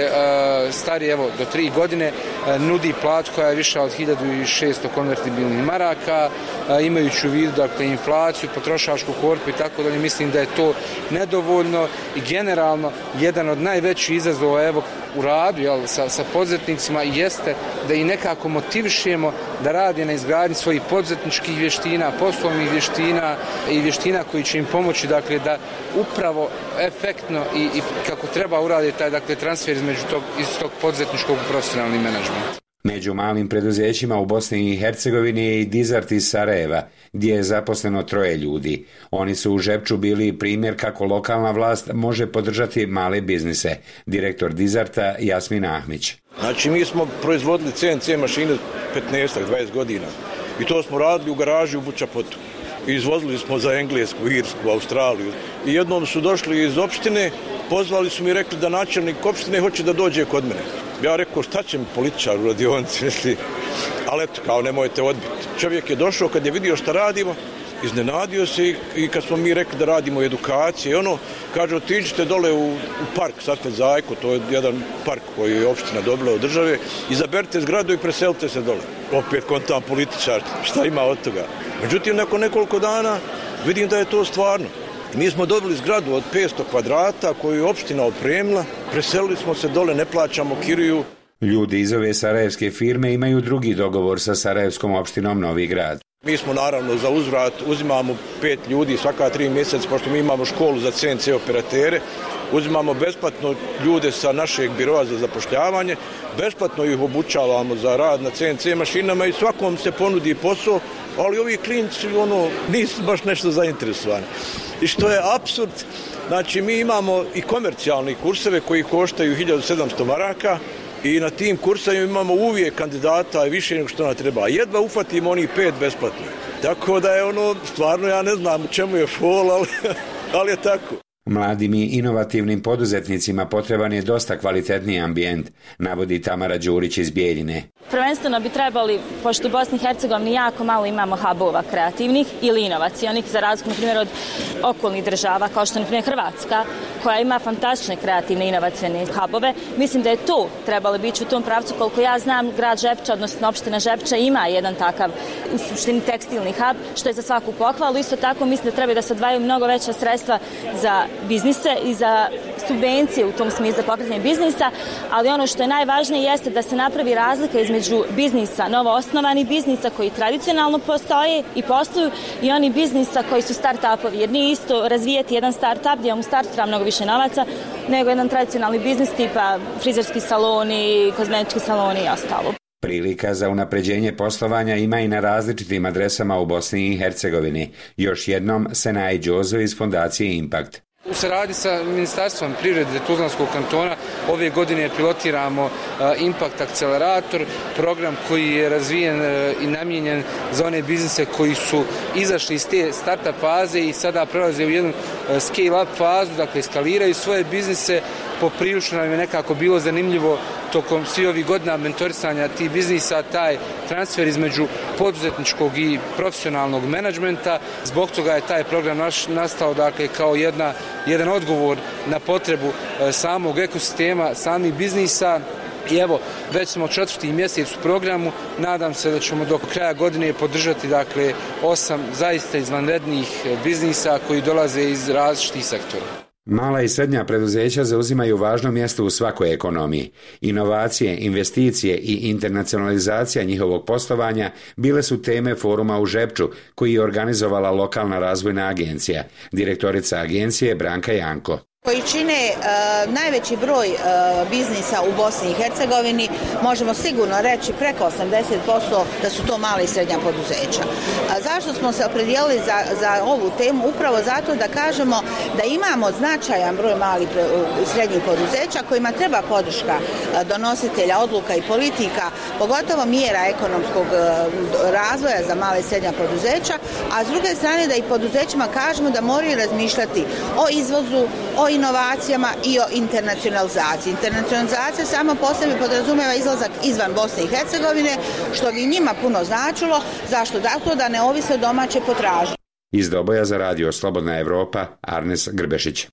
stari do 3 godine nudi platu koja je viša od 1600 konvertibilnih maraka, imajući u vidu inflaciju, potrošačku korpu i tako dalje. Mislim da je to nedovoljno i generalno jedan od najvećih izazova u radu sa poduzetnicima jeste da ih nekako motivišemo da rade na izgradnji svojih poduzetničkih vještina, poslovnih vještina i vještina koji će im pomoći da upravo efektno i kako treba uraditi taj transfer iz tog poduzetničkog u profesionalni menadžment. Među malim preduzećima u Bosni i Hercegovini je i Dizart iz Sarajeva, gdje je zaposleno 3 ljudi. Oni su u Žepču bili primjer kako lokalna vlast može podržati male biznise. Direktor Dizarta Jasmin Ahmić. Znači mi smo proizvodili CNC mašine 15-20 godina i to smo radili u garaži u Bučapotu. Izvozili smo za Englesku, Irsku, Australiju i jednom su došli iz opštine, pozvali su mi i rekli da načelnik opštine hoće da dođe kod mene. Ja rekao šta će mi političar u radionici, ali eto, kao nemojte odbiti. Čovjek je došao kad je vidio šta radimo, iznenadio se i kad smo mi rekli da radimo edukacije, kaže otiđite dole u park Safet Zajko, to je jedan park koji je opština dobila od države, izaberite zgradu i preselite se dole. Opet kontam političar, šta ima od toga. Međutim, nakon nekoliko dana vidim da je to stvarno. Mi smo dobili zgradu od 500 kvadrata koju je opština opremila, preselili smo se dole, ne plaćamo kiriju. Ljudi iz ove sarajevske firme imaju drugi dogovor sa sarajevskom opštinom Novi Grad. Mi smo naravno za uzvrat uzimamo 5 ljudi svaka 3 mjeseca, pošto mi imamo školu za CNC operatere, uzimamo besplatno ljude sa našeg biroa za zapošljavanje, besplatno ih obučavamo za rad na CNC mašinama i svakom se ponudi posao, ali ovi klinci nisu baš nešto zainteresovani. I što je apsurd, znači mi imamo i komercijalne kurseve koji koštaju 1700 maraka i na tim kursevima imamo uvijek kandidata i više nego što nam treba. Jedva ufatimo onih 5 besplatno. Tako da je stvarno ja ne znam u čemu je fol, ali je tako. Mladim i inovativnim poduzetnicima potreban je dosta kvalitetniji ambijent, navodi Tamara Đurić iz Bijeljine. Prvenstveno bi trebali, pošto u Bosni i Hercegovini jako malo imamo hubova kreativnih ili inovacionih, za razliku, na primjer, od okolnih država, kao što je, na primjer, Hrvatska, koja ima fantastične kreativne inovacione hubove. Mislim da je to trebalo biti u tom pravcu. Koliko ja znam, grad Žepča, odnosno opština Žepča, ima jedan takav, u suštini, tekstilni hub, što je za svaku pohvalu. Isto tako mislim da treba da se odvajaju mnogo veća sredstva za biznise i za subvencije u tom smislu za pokretanje biznisa, ali ono što je najvažnije jeste da se napravi razlika između biznisa, novoosnovanih biznisa koji tradicionalno postoje i posluju i oni biznisa koji su start-upovi, jer nije isto razvijeti jedan start-up gdje vam u startu treba mnogo više novaca nego jedan tradicionalni biznis tipa frizerski saloni, kozmetički saloni i ostalo. Prilika za unapređenje poslovanja ima i na različitim adresama u Bosni i Hercegovini. Još jednom Senaj Đozo iz fondacije Impact. U saradnji sa Ministarstvom privrede Tuzlanskog kantona ove godine pilotiramo Impact Akcelerator, program koji je razvijen i namijenjen za one biznise koji su izašli iz te startup faze i sada prelaze u jednu scale-up fazu, dakle skaliraju svoje biznise. Poprilično nam je nekako bilo zanimljivo tokom svih ovih godina mentorisanja tih biznisa, taj transfer između poduzetničkog i profesionalnog menadžmenta. Zbog toga je taj program nastao dakle, kao jedan odgovor na potrebu samog ekosistema, samih biznisa. I evo, već smo 4. mjesec u programu, nadam se da ćemo do kraja godine podržati dakle 8 zaista izvanrednih biznisa koji dolaze iz različitih sektora. Mala i srednja preduzeća zauzimaju važno mjesto u svakoj ekonomiji. Inovacije, investicije i internacionalizacija njihovog poslovanja bile su teme foruma u Žepču, koji je organizovala lokalna razvojna agencija. Direktorica agencije Branka Janko. Koji čine najveći broj biznisa u Bosni i Hercegovini, možemo sigurno reći preko 80% da su to mala i srednja poduzeća. Zašto smo se opredijelili za ovu temu? Upravo zato da kažemo da imamo značajan broj malih i srednjih poduzeća kojima treba podrška donositelja odluka i politika, pogotovo mjera ekonomskog razvoja za mala i srednja poduzeća, a s druge strane da i poduzećima kažemo da moraju razmišljati o izvozu, o inovacijama i o internacionalizaciji. Internacionalizacija sama po sebi podrazumijeva izlazak izvan Bosne i Hercegovine, što bi njima puno značilo. Zašto? Zato da ne ovise o domaće potražnje. Iz Doboja za radio Slobodna Evropa, Arnes Grbešić.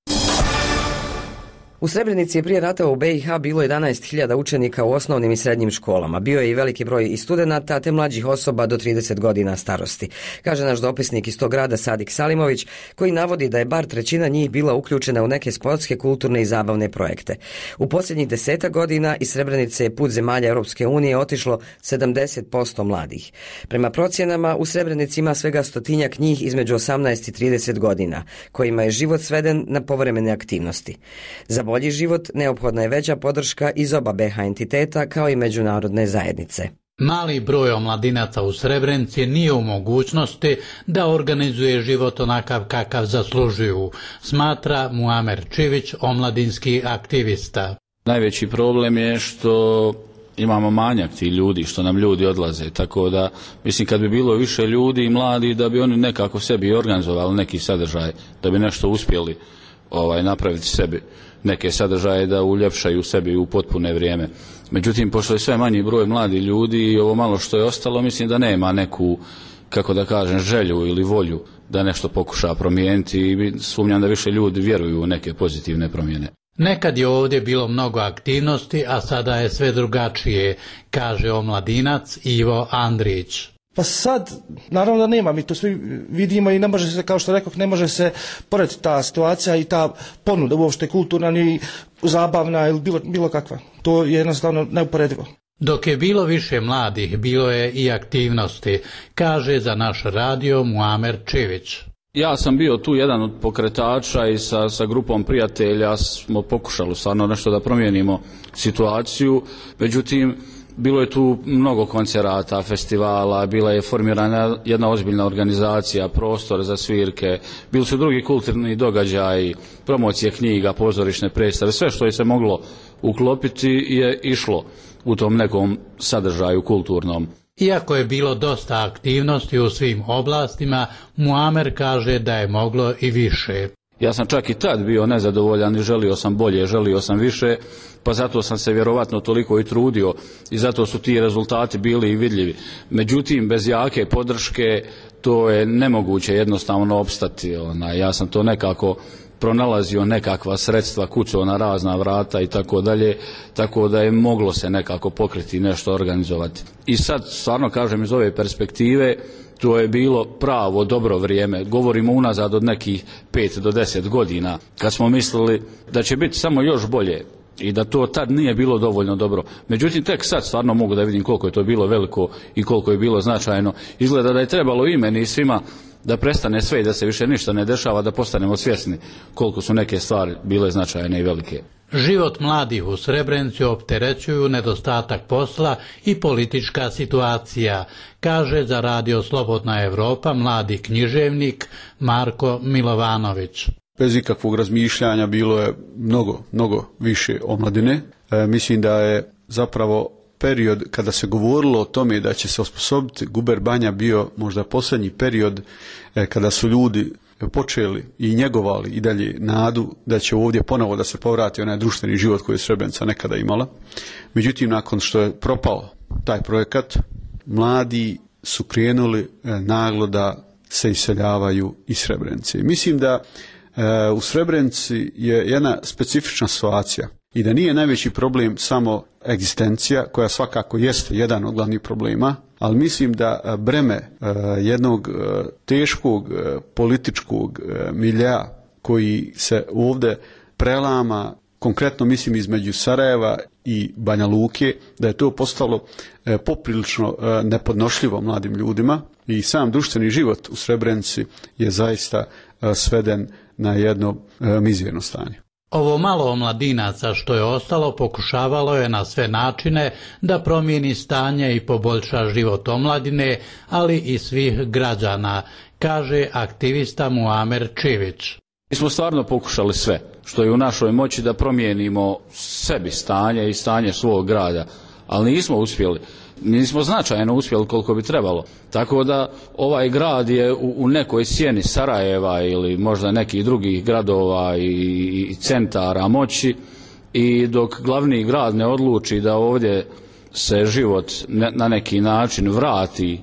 U Srebrenici je prije rata u BiH bilo 11.000 učenika u osnovnim i srednjim školama. Bio je i veliki broj i studenata, te mlađih osoba do 30 godina starosti, kaže naš dopisnik iz tog grada Sadik Salimović, koji navodi da je bar trećina njih bila uključena u neke sportske, kulturne i zabavne projekte. U posljednjih 10 godina iz Srebrenice je put zemalja Europske unije otišlo 70% mladih. Prema procjenama, u Srebrenici ima svega 100-tinjak njih između 18 i 30 godina, kojima je život sveden na povremene aktivnosti. Za bolji život neophodna je veća podrška iz oba BiH entiteta kao i međunarodne zajednice. Mali broj omladinaca u Srebrenici nije u mogućnosti da organizuje život onakav kakav zaslužuju, smatra Muamer Čivić, omladinski aktivista. Najveći problem je što imamo manjak tih ljudi, što nam ljudi odlaze, tako da mislim kad bi bilo više ljudi i mladi da bi oni nekako sebi organizovali neki sadržaj, da bi nešto uspjeli napraviti sebi, neke sadržaje da uljepšaju sebi u potpune vrijeme. Međutim, pošto je sve manji broj mladih ljudi i ovo malo što je ostalo, mislim da nema neku, kako da kažem, želju ili volju da nešto pokuša promijeniti i sumnjam da više ljudi vjeruju u neke pozitivne promjene. Nekad je ovdje bilo mnogo aktivnosti, a sada je sve drugačije, kaže omladinac Ivo Andrić. Pa sad, naravno da nema, mi to svi vidimo i ne može se, kao što rekoh, ne može se porediti ta situacija i ta ponuda uopšte kulturna ni zabavna ili bilo kakva. To je jednostavno neuporedivo. Dok je bilo više mladih, bilo je i aktivnosti, kaže za naš radio Muamer Čivić. Ja sam bio tu jedan od pokretača i sa grupom prijatelja smo pokušali stvarno nešto da promijenimo situaciju, međutim, bilo je tu mnogo koncerata, festivala, bila je formirana jedna ozbiljna organizacija, prostor za svirke, bili su drugi kulturni događaji, promocije knjiga, pozorišne predstave, sve što je se moglo uklopiti je išlo u tom nekom sadržaju kulturnom. Iako je bilo dosta aktivnosti u svim oblastima, Muamer kaže da je moglo i više. Ja sam čak i tad bio nezadovoljan i želio sam bolje, želio sam više, pa zato sam se vjerovatno toliko i trudio i zato su ti rezultati bili i vidljivi. Međutim, bez jake podrške to je nemoguće jednostavno opstati. Ja sam to nekako pronalazio, nekakva sredstva, kucao na razna vrata i tako dalje, tako da je moglo se nekako pokriti, nešto organizovati. I sad, stvarno kažem, iz ove perspektive, to je bilo pravo, dobro vrijeme. Govorimo unazad od nekih 5 do 10 godina, kad smo mislili da će biti samo još bolje i da to tad nije bilo dovoljno dobro. Međutim, tek sad stvarno mogu da vidim koliko je to bilo veliko i koliko je bilo značajno. Izgleda da je trebalo i meni i svima da prestane sve i da se više ništa ne dešava, da postanemo svjesni koliko su neke stvari bile značajne i velike. Život mladih u Srebrenici opterećuju nedostatak posla i politička situacija, kaže za radio Slobodna Evropa mladi književnik Marko Milovanović. Bez ikakvog razmišljanja bilo je mnogo više omladine. Mislim da je zapravo period kada se govorilo o tome da će se osposobiti Guber Banja bio možda posljednji period kada su ljudi počeli i njegovali i dalje nadu da će ovdje ponovo da se povrati onaj društveni život koji je Srebrenica nekada imala. Međutim, nakon što je propao taj projekat, mladi su krenuli naglo da se iseljavaju iz Srebrenice. Mislim da u Srebrenici je jedna specifična situacija i da nije najveći problem samo egzistencija, koja svakako jeste jedan od glavnih problema, ali mislim da breme jednog teškog političkog miljea koji se ovdje prelama, konkretno mislim između Sarajeva i Banja Luke, da je to postalo poprilično nepodnošljivo mladim ljudima i sam društveni život u Srebrenici je zaista sveden na jedno mizerno stanje. Ovo malo omladinaca što je ostalo pokušavalo je na sve načine da promijeni stanje i poboljša život omladine, ali i svih građana, kaže aktivista Muamer Čivić. Mi smo stvarno pokušali sve što je u našoj moći da promijenimo sebi stanje i stanje svog grada, ali nismo uspjeli. Nismo značajno uspjeli koliko bi trebalo. Tako da ovaj grad je u nekoj sjeni Sarajeva ili možda nekih drugih gradova i centara moći, i dok glavni grad ne odluči da ovdje se život na neki način vrati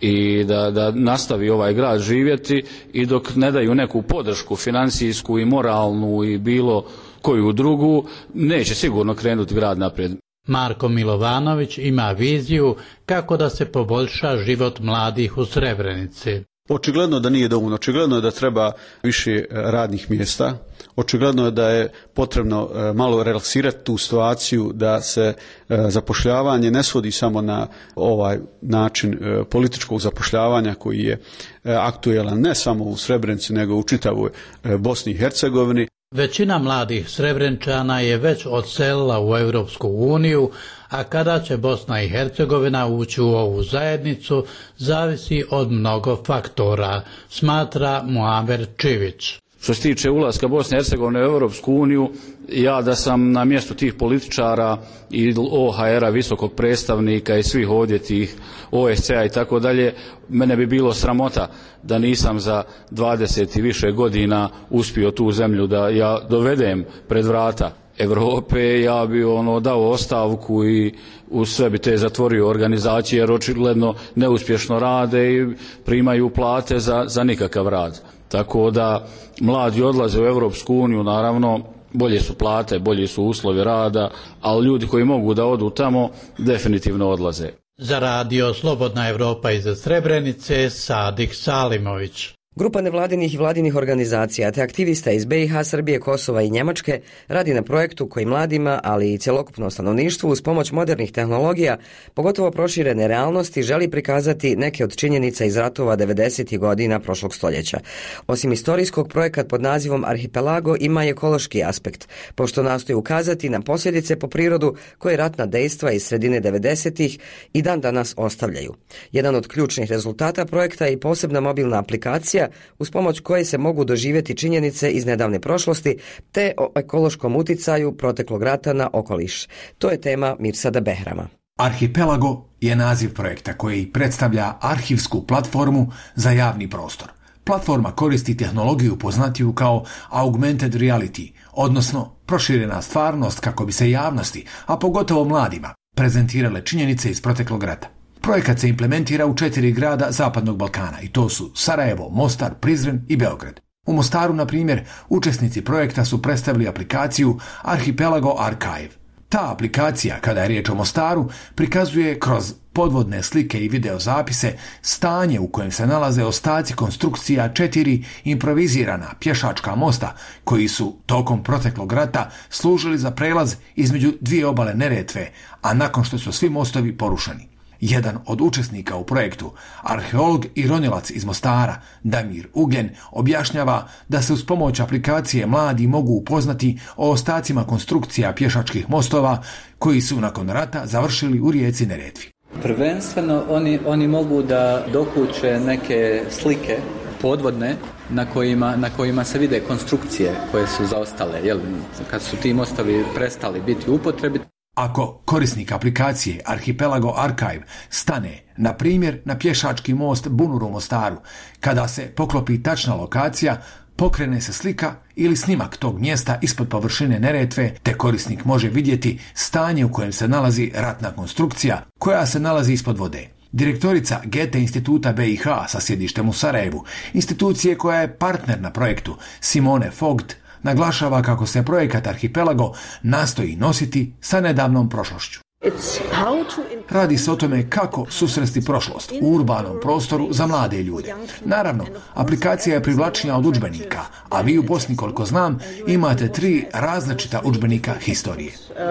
i da nastavi ovaj grad živjeti, i dok ne daju neku podršku financijsku i moralnu i bilo koju drugu, neće sigurno krenuti grad naprijed. Marko Milovanović ima viziju kako da se poboljša život mladih u Srebrenici. Očigledno da nije dovoljno, očigledno je da treba više radnih mjesta, očigledno je da je potrebno malo relaksirati tu situaciju, da se zapošljavanje ne svodi samo na ovaj način političkog zapošljavanja koji je aktuelan ne samo u Srebrenici nego u čitavoj Bosni i Hercegovini. Većina mladih Srebrenčana je već odselila u Europsku uniju, a kada će Bosna i Hercegovina ući u ovu zajednicu zavisi od mnogo faktora, smatra Muamer Čivić. Što se tiče ulaska Bosne i Hercegovine u Europsku uniju, ja da sam na mjestu tih političara i OHR-a, visokog predstavnika i svih ovdje tih OSCE-a i tako dalje, mene bi bilo sramota da nisam za 20 i više godina uspio tu zemlju da ja dovedem pred vrata Europe. Ja bi dao ostavku i u sve bi te zatvorio organizacije, jer očigledno neuspješno rade i primaju plate za nikakav rad. Tako da mladi odlaze u Europsku uniju, naravno bolje su plate, bolji su uslovi rada, ali ljudi koji mogu da odu tamo definitivno odlaze. Za radio Slobodna Evropa iz Srebrenice, Sadik Salimović. Grupa nevladinih i vladinih organizacija te aktivista iz BiH, Srbije, Kosova i Njemačke radi na projektu koji mladima, ali i cjelokupnom stanovništvu uz pomoć modernih tehnologija, pogotovo proširene realnosti, želi prikazati neke od činjenica iz ratova 90. godina prošlog stoljeća. Osim istorijskog, projekat pod nazivom Arhipelago ima i ekološki aspekt, pošto nastoji ukazati na posljedice po prirodu koje ratna dejstva iz sredine 90. i dan danas ostavljaju. Jedan od ključnih rezultata projekta je i posebna mobilna aplikacija uz pomoć koje se mogu doživjeti činjenice iz nedavne prošlosti te o ekološkom uticaju proteklog rata na okoliš. To je tema Mirsada Behrama. Arhipelago je naziv projekta koji predstavlja arhivsku platformu za javni prostor. Platforma koristi tehnologiju poznatiju kao augmented reality, odnosno proširena stvarnost kako bi se javnosti, a pogotovo mladima, prezentirale činjenice iz proteklog rata. Projekat se implementira u 4 grada Zapadnog Balkana i to su Sarajevo, Mostar, Prizren i Beograd. U Mostaru, na primjer, učesnici projekta su predstavili aplikaciju Arhipelago Archive. Ta aplikacija, kada je riječ o Mostaru, prikazuje kroz podvodne slike i video zapise stanje u kojem se nalaze ostaci konstrukcija 4 improvizirana pješačka mosta koji su tokom proteklog rata služili za prelaz između 2 obale Neretve, a nakon što su svi mostovi porušeni. Jedan od učesnika u projektu, arheolog i ronilac iz Mostara, Damir Ugljen, objašnjava da se uz pomoć aplikacije mladi mogu upoznati o ostacima konstrukcija pješačkih mostova koji su nakon rata završili u rijeci Neretvi. Prvenstveno oni mogu da dokuće neke slike podvodne na kojima se vide konstrukcije koje su zaostale, kad su ti mostovi prestali biti u upotrebi. Ako korisnik aplikacije Arhipelago Archive stane, na primjer, na pješački most Bunur u Mostaru, kada se poklopi tačna lokacija, pokrene se slika ili snimak tog mjesta ispod površine Neretve, te korisnik može vidjeti stanje u kojem se nalazi ratna konstrukcija koja se nalazi ispod vode. Direktorica Goethe instituta BiH sa sjedištem u Sarajevu, institucije koja je partner na projektu, Simone Vogt, naglašava kako se projekat Arhipelago nastoji nositi sa nedavnom prošlošću. Radi se o tome kako susresti prošlost u urbanom prostoru za mlade ljude. Naravno, aplikacija je privlačnija od udžbenika, a vi u Bosni, koliko znam, imate 3 različita udžbenika historije.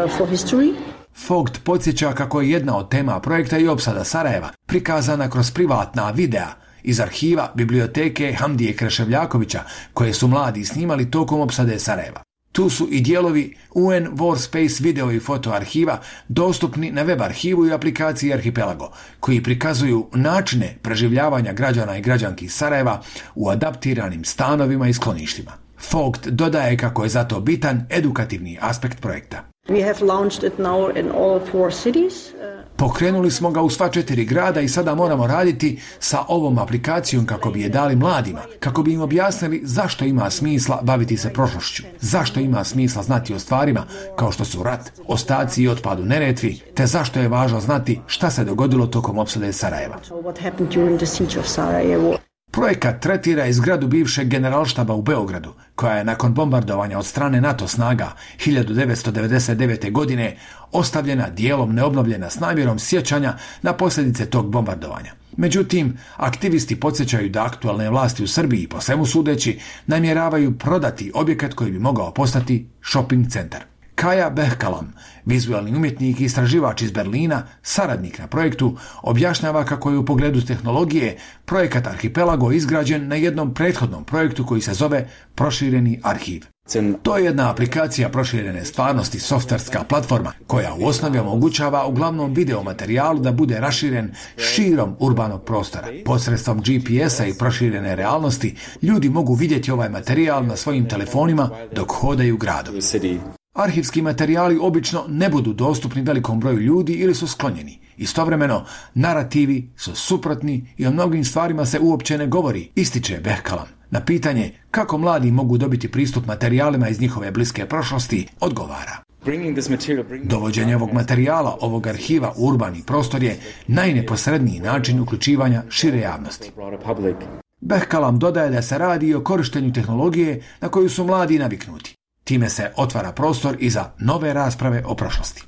Vogt podsjeća kako je jedna od tema projekta i opsada Sarajeva prikazana kroz privatna videa iz arhiva biblioteke Hamdije Kreševljakovića koje su mladi snimali tokom opsade Sarajeva. Tu su i dijelovi UN Warspace video i foto arhiva dostupni na web arhivu i aplikaciji Arhipelago, koji prikazuju načine preživljavanja građana i građanki Sarajeva u adaptiranim stanovima i skloništima. Vogt dodaje kako je zato bitan edukativni aspekt projekta. Pokrenuli smo ga u sva 4 grada i sada moramo raditi sa ovom aplikacijom kako bi je dali mladima, kako bi im objasnili zašto ima smisla baviti se prošlošću, zašto ima smisla znati o stvarima kao što su rat, ostaci i otpad u Neretvi, te zašto je važno znati šta se dogodilo tokom opsade Sarajeva. Projekat tretira i zgradu bivšeg generalštaba u Beogradu, koja je nakon bombardovanja od strane NATO snaga 1999. godine ostavljena dijelom neobnovljena s namjerom sjećanja na posljedice tog bombardovanja. Međutim, aktivisti podsjećaju da aktualne vlasti u Srbiji, po svemu sudeći, namjeravaju prodati objekat koji bi mogao postati shopping centar. Kaja Behkalam, vizualni umjetnik i istraživač iz Berlina, saradnik na projektu, objašnjava kako je u pogledu tehnologije projekat Arhipelago izgrađen na jednom prethodnom projektu koji se zove Prošireni arhiv. To je jedna aplikacija proširene stvarnosti, softverska platforma koja u osnovi omogućava uglavnom video materijalu da bude raširen širom urbanog prostora. Posredstvom GPS-a i proširene realnosti ljudi mogu vidjeti ovaj materijal na svojim telefonima dok hodaju gradom. Arhivski materijali obično ne budu dostupni velikom broju ljudi ili su sklonjeni. Istovremeno, narativi su suprotni i o mnogim stvarima se uopće ne govori, ističe Behkalam. Na pitanje kako mladi mogu dobiti pristup materijalima iz njihove bliske prošlosti, odgovara: dovođenje ovog materijala, ovog arhiva u urbani prostor je najneposredniji način uključivanja šire javnosti. Behkalam dodaje da se radi i o korištenju tehnologije na koju su mladi naviknuti. Time se otvara prostor i za nove rasprave o prošlosti.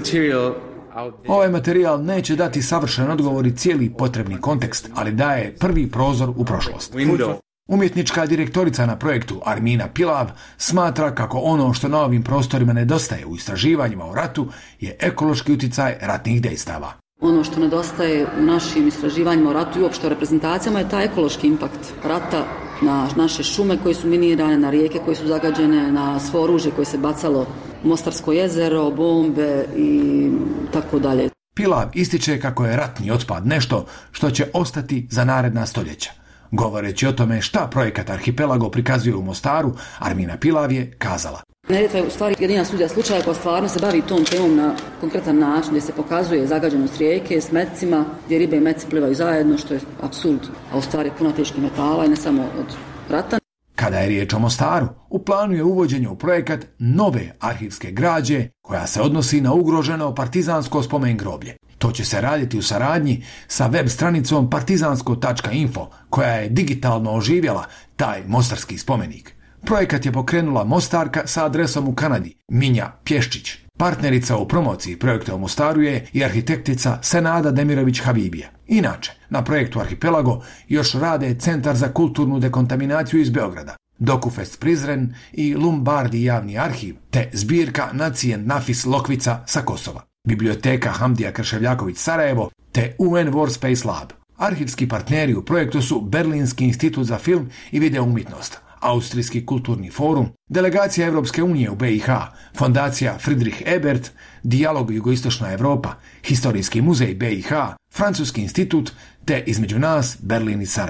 Ovaj materijal neće dati savršen odgovor i cijeli potrebni kontekst, ali daje prvi prozor u prošlost. Umjetnička direktorica na projektu Armina Pilav smatra kako ono što na ovim prostorima nedostaje u istraživanjima o ratu je ekološki utjecaj ratnih dejstava. Ono što nedostaje u našim istraživanjima o ratu i uopšte o reprezentacijama je taj ekološki impakt rata na naše šume koje su minirane, na rijeke koje su zagađene, na svo oružje koje se bacalo u Mostarsko jezero, bombe i tako dalje. Pilav ističe kako je ratni otpad nešto što će ostati za naredna stoljeća. Govoreći o tome šta projekat Arhipelago prikazuje u Mostaru, Armina Pilav je kazala: Neretva je u stvari jedina studija slučaja koja stvarno se bavi tom temom na konkretan način, gdje se pokazuje zagađenost rijeke s metcima, gdje ribe i metci plivaju zajedno, što je apsurd, a u stvari puna teških metala i ne samo od rata. Kada je riječ o Mostaru, u planu je uvođenje u projekat nove arhivske građe koja se odnosi na ugroženo partizansko spomen groblje. To će se raditi u saradnji sa web stranicom partizansko.info koja je digitalno oživjela taj mostarski spomenik. Projekat je pokrenula Mostarka sa adresom u Kanadi, Minja Pješčić. Partnerica u promociji projekta u Mostaru je i arhitektica Senada Demirović Habibija. Inače, na projektu Arhipelago još rade Centar za kulturnu dekontaminaciju iz Beograda, Dokufest Prizren i Lumbardi javni arhiv, te zbirka Nacijen Nafis Lokvica sa Kosova, biblioteka Hamdija Krševljaković Sarajevo, te UN Warspace Lab. Arhivski partneri u projektu su Berlinski institut za film i video umjetnost, Austrijski kulturni forum, delegacija Europske unije u BiH, fondacija Friedrich Ebert, Dijalog Jugoistočna Europa, Historijski muzej BiH, Francuski institut, te između nas Berlin i Sarajevo.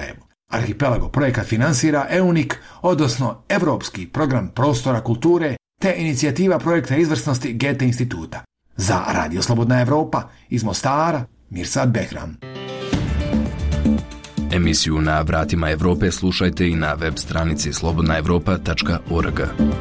Arhipelago projekat finansira EUNIC, odnosno Evropski program prostora kulture, te inicijativa projekta izvrsnosti Goethe instituta. Za Radio Slobodna Evropa iz Mostara, Mirsad Behram. Emisiju Na vratima Evrope slušajte i na web stranici slobodnaevropa.org.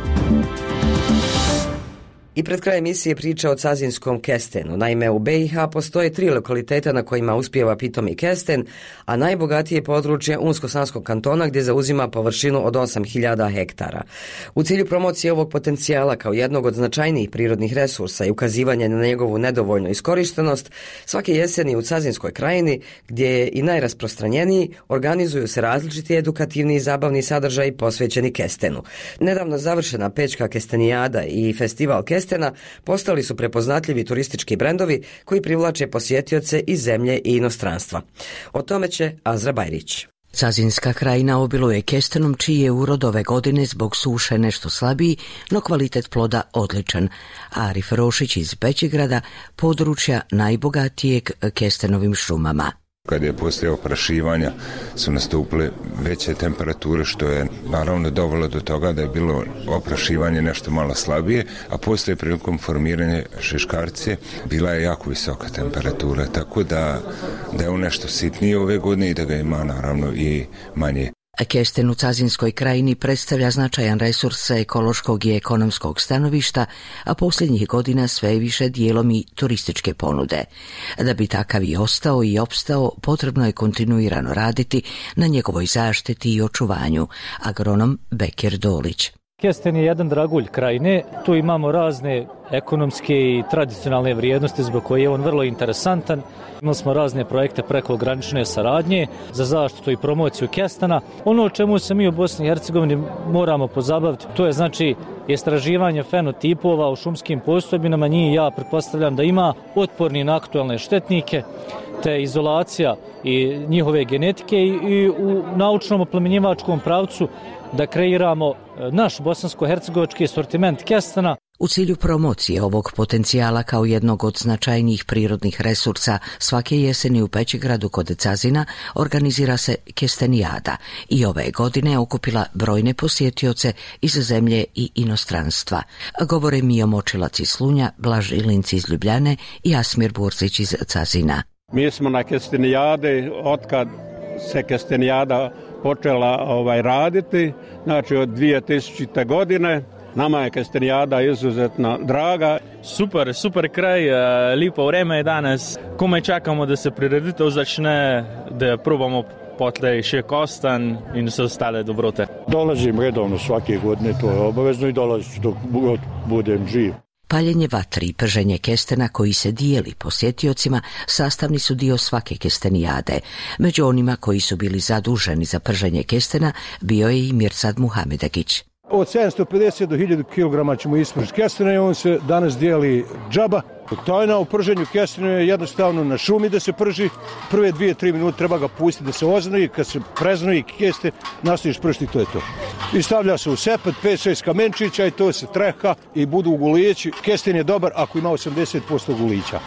I pred kraj emisije priča o cazinskom kestenu. Naime, u BiH postoje 3 lokaliteta na kojima uspijeva pitomi kesten, a najbogatije područje Unsko-Sanskog kantona gdje zauzima površinu od 8000 hektara. U cilju promocije ovog potencijala kao jednog od značajnijih prirodnih resursa i ukazivanja na njegovu nedovoljnu iskorištenost, svake jeseni u Cazinskoj krajini, gdje je i najrasprostranjeniji, organizuju se različiti edukativni i zabavni sadržaji posvećeni kestenu. Nedavno završena Pečka kestenijada i festival kestena postali su prepoznatljivi turistički brendovi koji privlače posjetioce iz zemlje i inostranstva. O tome će Azra Bajrić. Cazinska krajina obiluje kestenom čiji je urod ove godine zbog suše nešto slabiji, no kvalitet ploda odličan. Arif Rošić iz Bečigrada, područja najbogatijeg kestenovim šumama. Kad je poslije oprašivanja su nastupile veće temperature, što je naravno dovelo do toga da je bilo oprašivanje nešto malo slabije, a poslije prilikom formiranja šeškarcije bila je jako visoka temperatura, tako da je on nešto sitnije ove godine i da ga ima naravno i manje. Kesten u Cazinskoj krajini predstavlja značajan resurs sa ekološkog i ekonomskog stanovišta, a posljednjih godina sve više dijelom i turističke ponude. Da bi takav i ostao i opstao, potrebno je kontinuirano raditi na njegovoj zaštiti i očuvanju. Agronom Bekir Dolić. Kesten je jedan dragulj krajine, tu imamo razne ekonomske i tradicionalne vrijednosti zbog koje je on vrlo interesantan. Imali smo razne projekte prekogranične saradnje za zaštitu i promociju kestena. Ono o čemu se mi u Bosni i Hercegovini moramo pozabaviti, to je znači istraživanje fenotipova u šumskim postojbinama. Njih ja pretpostavljam da ima otporni na aktualne štetnike, te izolacija i njihove genetike i u naučnom oplemenjivačkom pravcu da kreiramo naš bosansko-hercegovački sortiment kestena. U cilju promocije ovog potencijala kao jednog od značajnijih prirodnih resursa, svake jeseni u Pećigradu kod Cazina organizira se kestenijada i ove godine okupila brojne posjetioce iz zemlje i inostranstva. Govore Mio Močilac iz Slunja, Blaž Ilinci iz Ljubljane i Asmir Burzić iz Cazina. Mi smo na kestenijade, otkad se kestenijada počela raditi, znači od 2000. godine. Nama je kestenijada izuzetno draga. Super kraj, lijepo vreme je danas. Komaj čakamo da se prireditev začne, da probamo potlej še kostan in vse ostale dobrote. Dolazim redovno svake godine, to je obavezno i dolazim dok budem živ. Paljenje vatri i prženje kestena koji se dijeli posjetiocima sastavni su dio svake kestenijade. Među onima koji su bili zaduženi za prženje kestena bio je i Mirsad Muhamedagić. Od 750 do 1000 kg ćemo ispržiti kestena i on se danas dijeli džaba. Tajna u prženju kestena je jednostavno na šumi da se prži. Prve 2-3 minute treba ga pustiti da se oznoji. Kad se preznoji kesten, nastaviš pršti, to je to. I stavlja se u sepet, 5-6 kamenčića i to se treha i budu gulići. Kesten je dobar ako ima 80% gulića.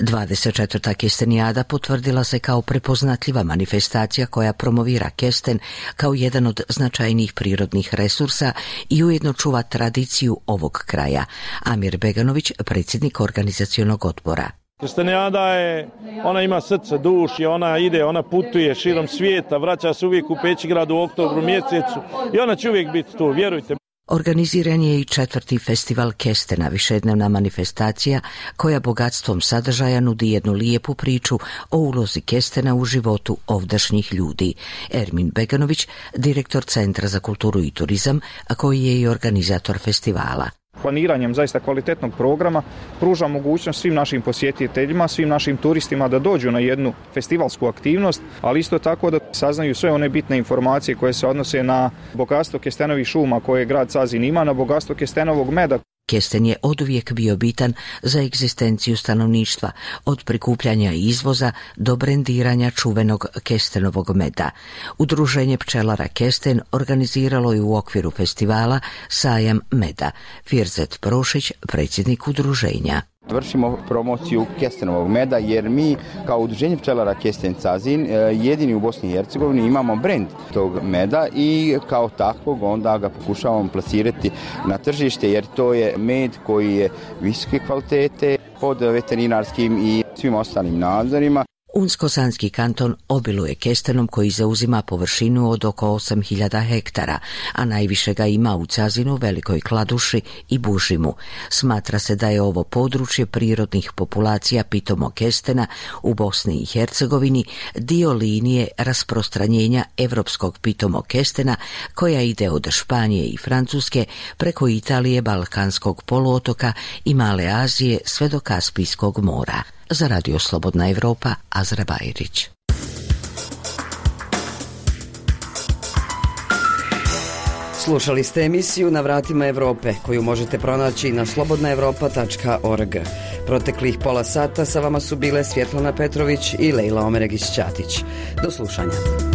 24. kestenijada potvrdila se kao prepoznatljiva manifestacija koja promovira kesten kao jedan od značajnijih prirodnih resursa i ujedno čuva tradiciju ovog kraja. Amir Beganović, predsjednik organizacionog odbora. Kestenijada ona ima srce, duši, ona ide, ona putuje širom svijeta, vraća se uvijek u Pećigradu u oktobru mjesecu i ona će uvijek biti tu, vjerujte. Organiziran je i 4. festival kestena, višednevna manifestacija koja bogatstvom sadržaja nudi jednu lijepu priču o ulozi kestena u životu ovdašnjih ljudi. Ermin Beganović, direktor Centra za kulturu i turizam, a koji je i organizator festivala. Planiranjem zaista kvalitetnog programa pruža mogućnost svim našim posjetiteljima, svim našim turistima da dođu na jednu festivalsku aktivnost, ali isto tako da saznaju sve one bitne informacije koje se odnose na bogatstvo kestenovih šuma koje grad Cazin ima, na bogatstvo kestenovog meda. Kesten je oduvijek bio bitan za egzistenciju stanovništva, od prikupljanja i izvoza do brendiranja čuvenog kestenovog meda. Udruženje pčelara Kesten organiziralo je u okviru festivala sajam meda. Firzet Prošić, predsjednik udruženja. Vršimo promociju kestenovog meda jer mi kao udruženje pčelara Kesten Cazin jedini u Bosni i Hercegovini imamo brend tog meda i kao takvog onda ga pokušavamo plasirati na tržište jer to je med koji je visoke kvalitete pod veterinarskim i svim ostalim nadzorima. Unsko-Sanski kanton obiluje kestenom koji zauzima površinu od oko 8000 hektara, a najviše ga ima u Cazinu, Velikoj Kladuši i Bužimu. Smatra se da je ovo područje prirodnih populacija pitomog kestena u Bosni i Hercegovini dio linije rasprostranjenja evropskog pitomog kestena koja ide od Španije i Francuske preko Italije, Balkanskog poluotoka i Male Azije sve do Kaspijskog mora. Za Radio Slobodna Evropa, Azra Bajrić. Slušali ste emisiju Na vratima Evrope, koju možete pronaći na slobodnaevropa.org. Proteklih pola sata sa vama su bile Svjetlana Petrović i Lejla Omeregić-Ćatić. Do slušanja.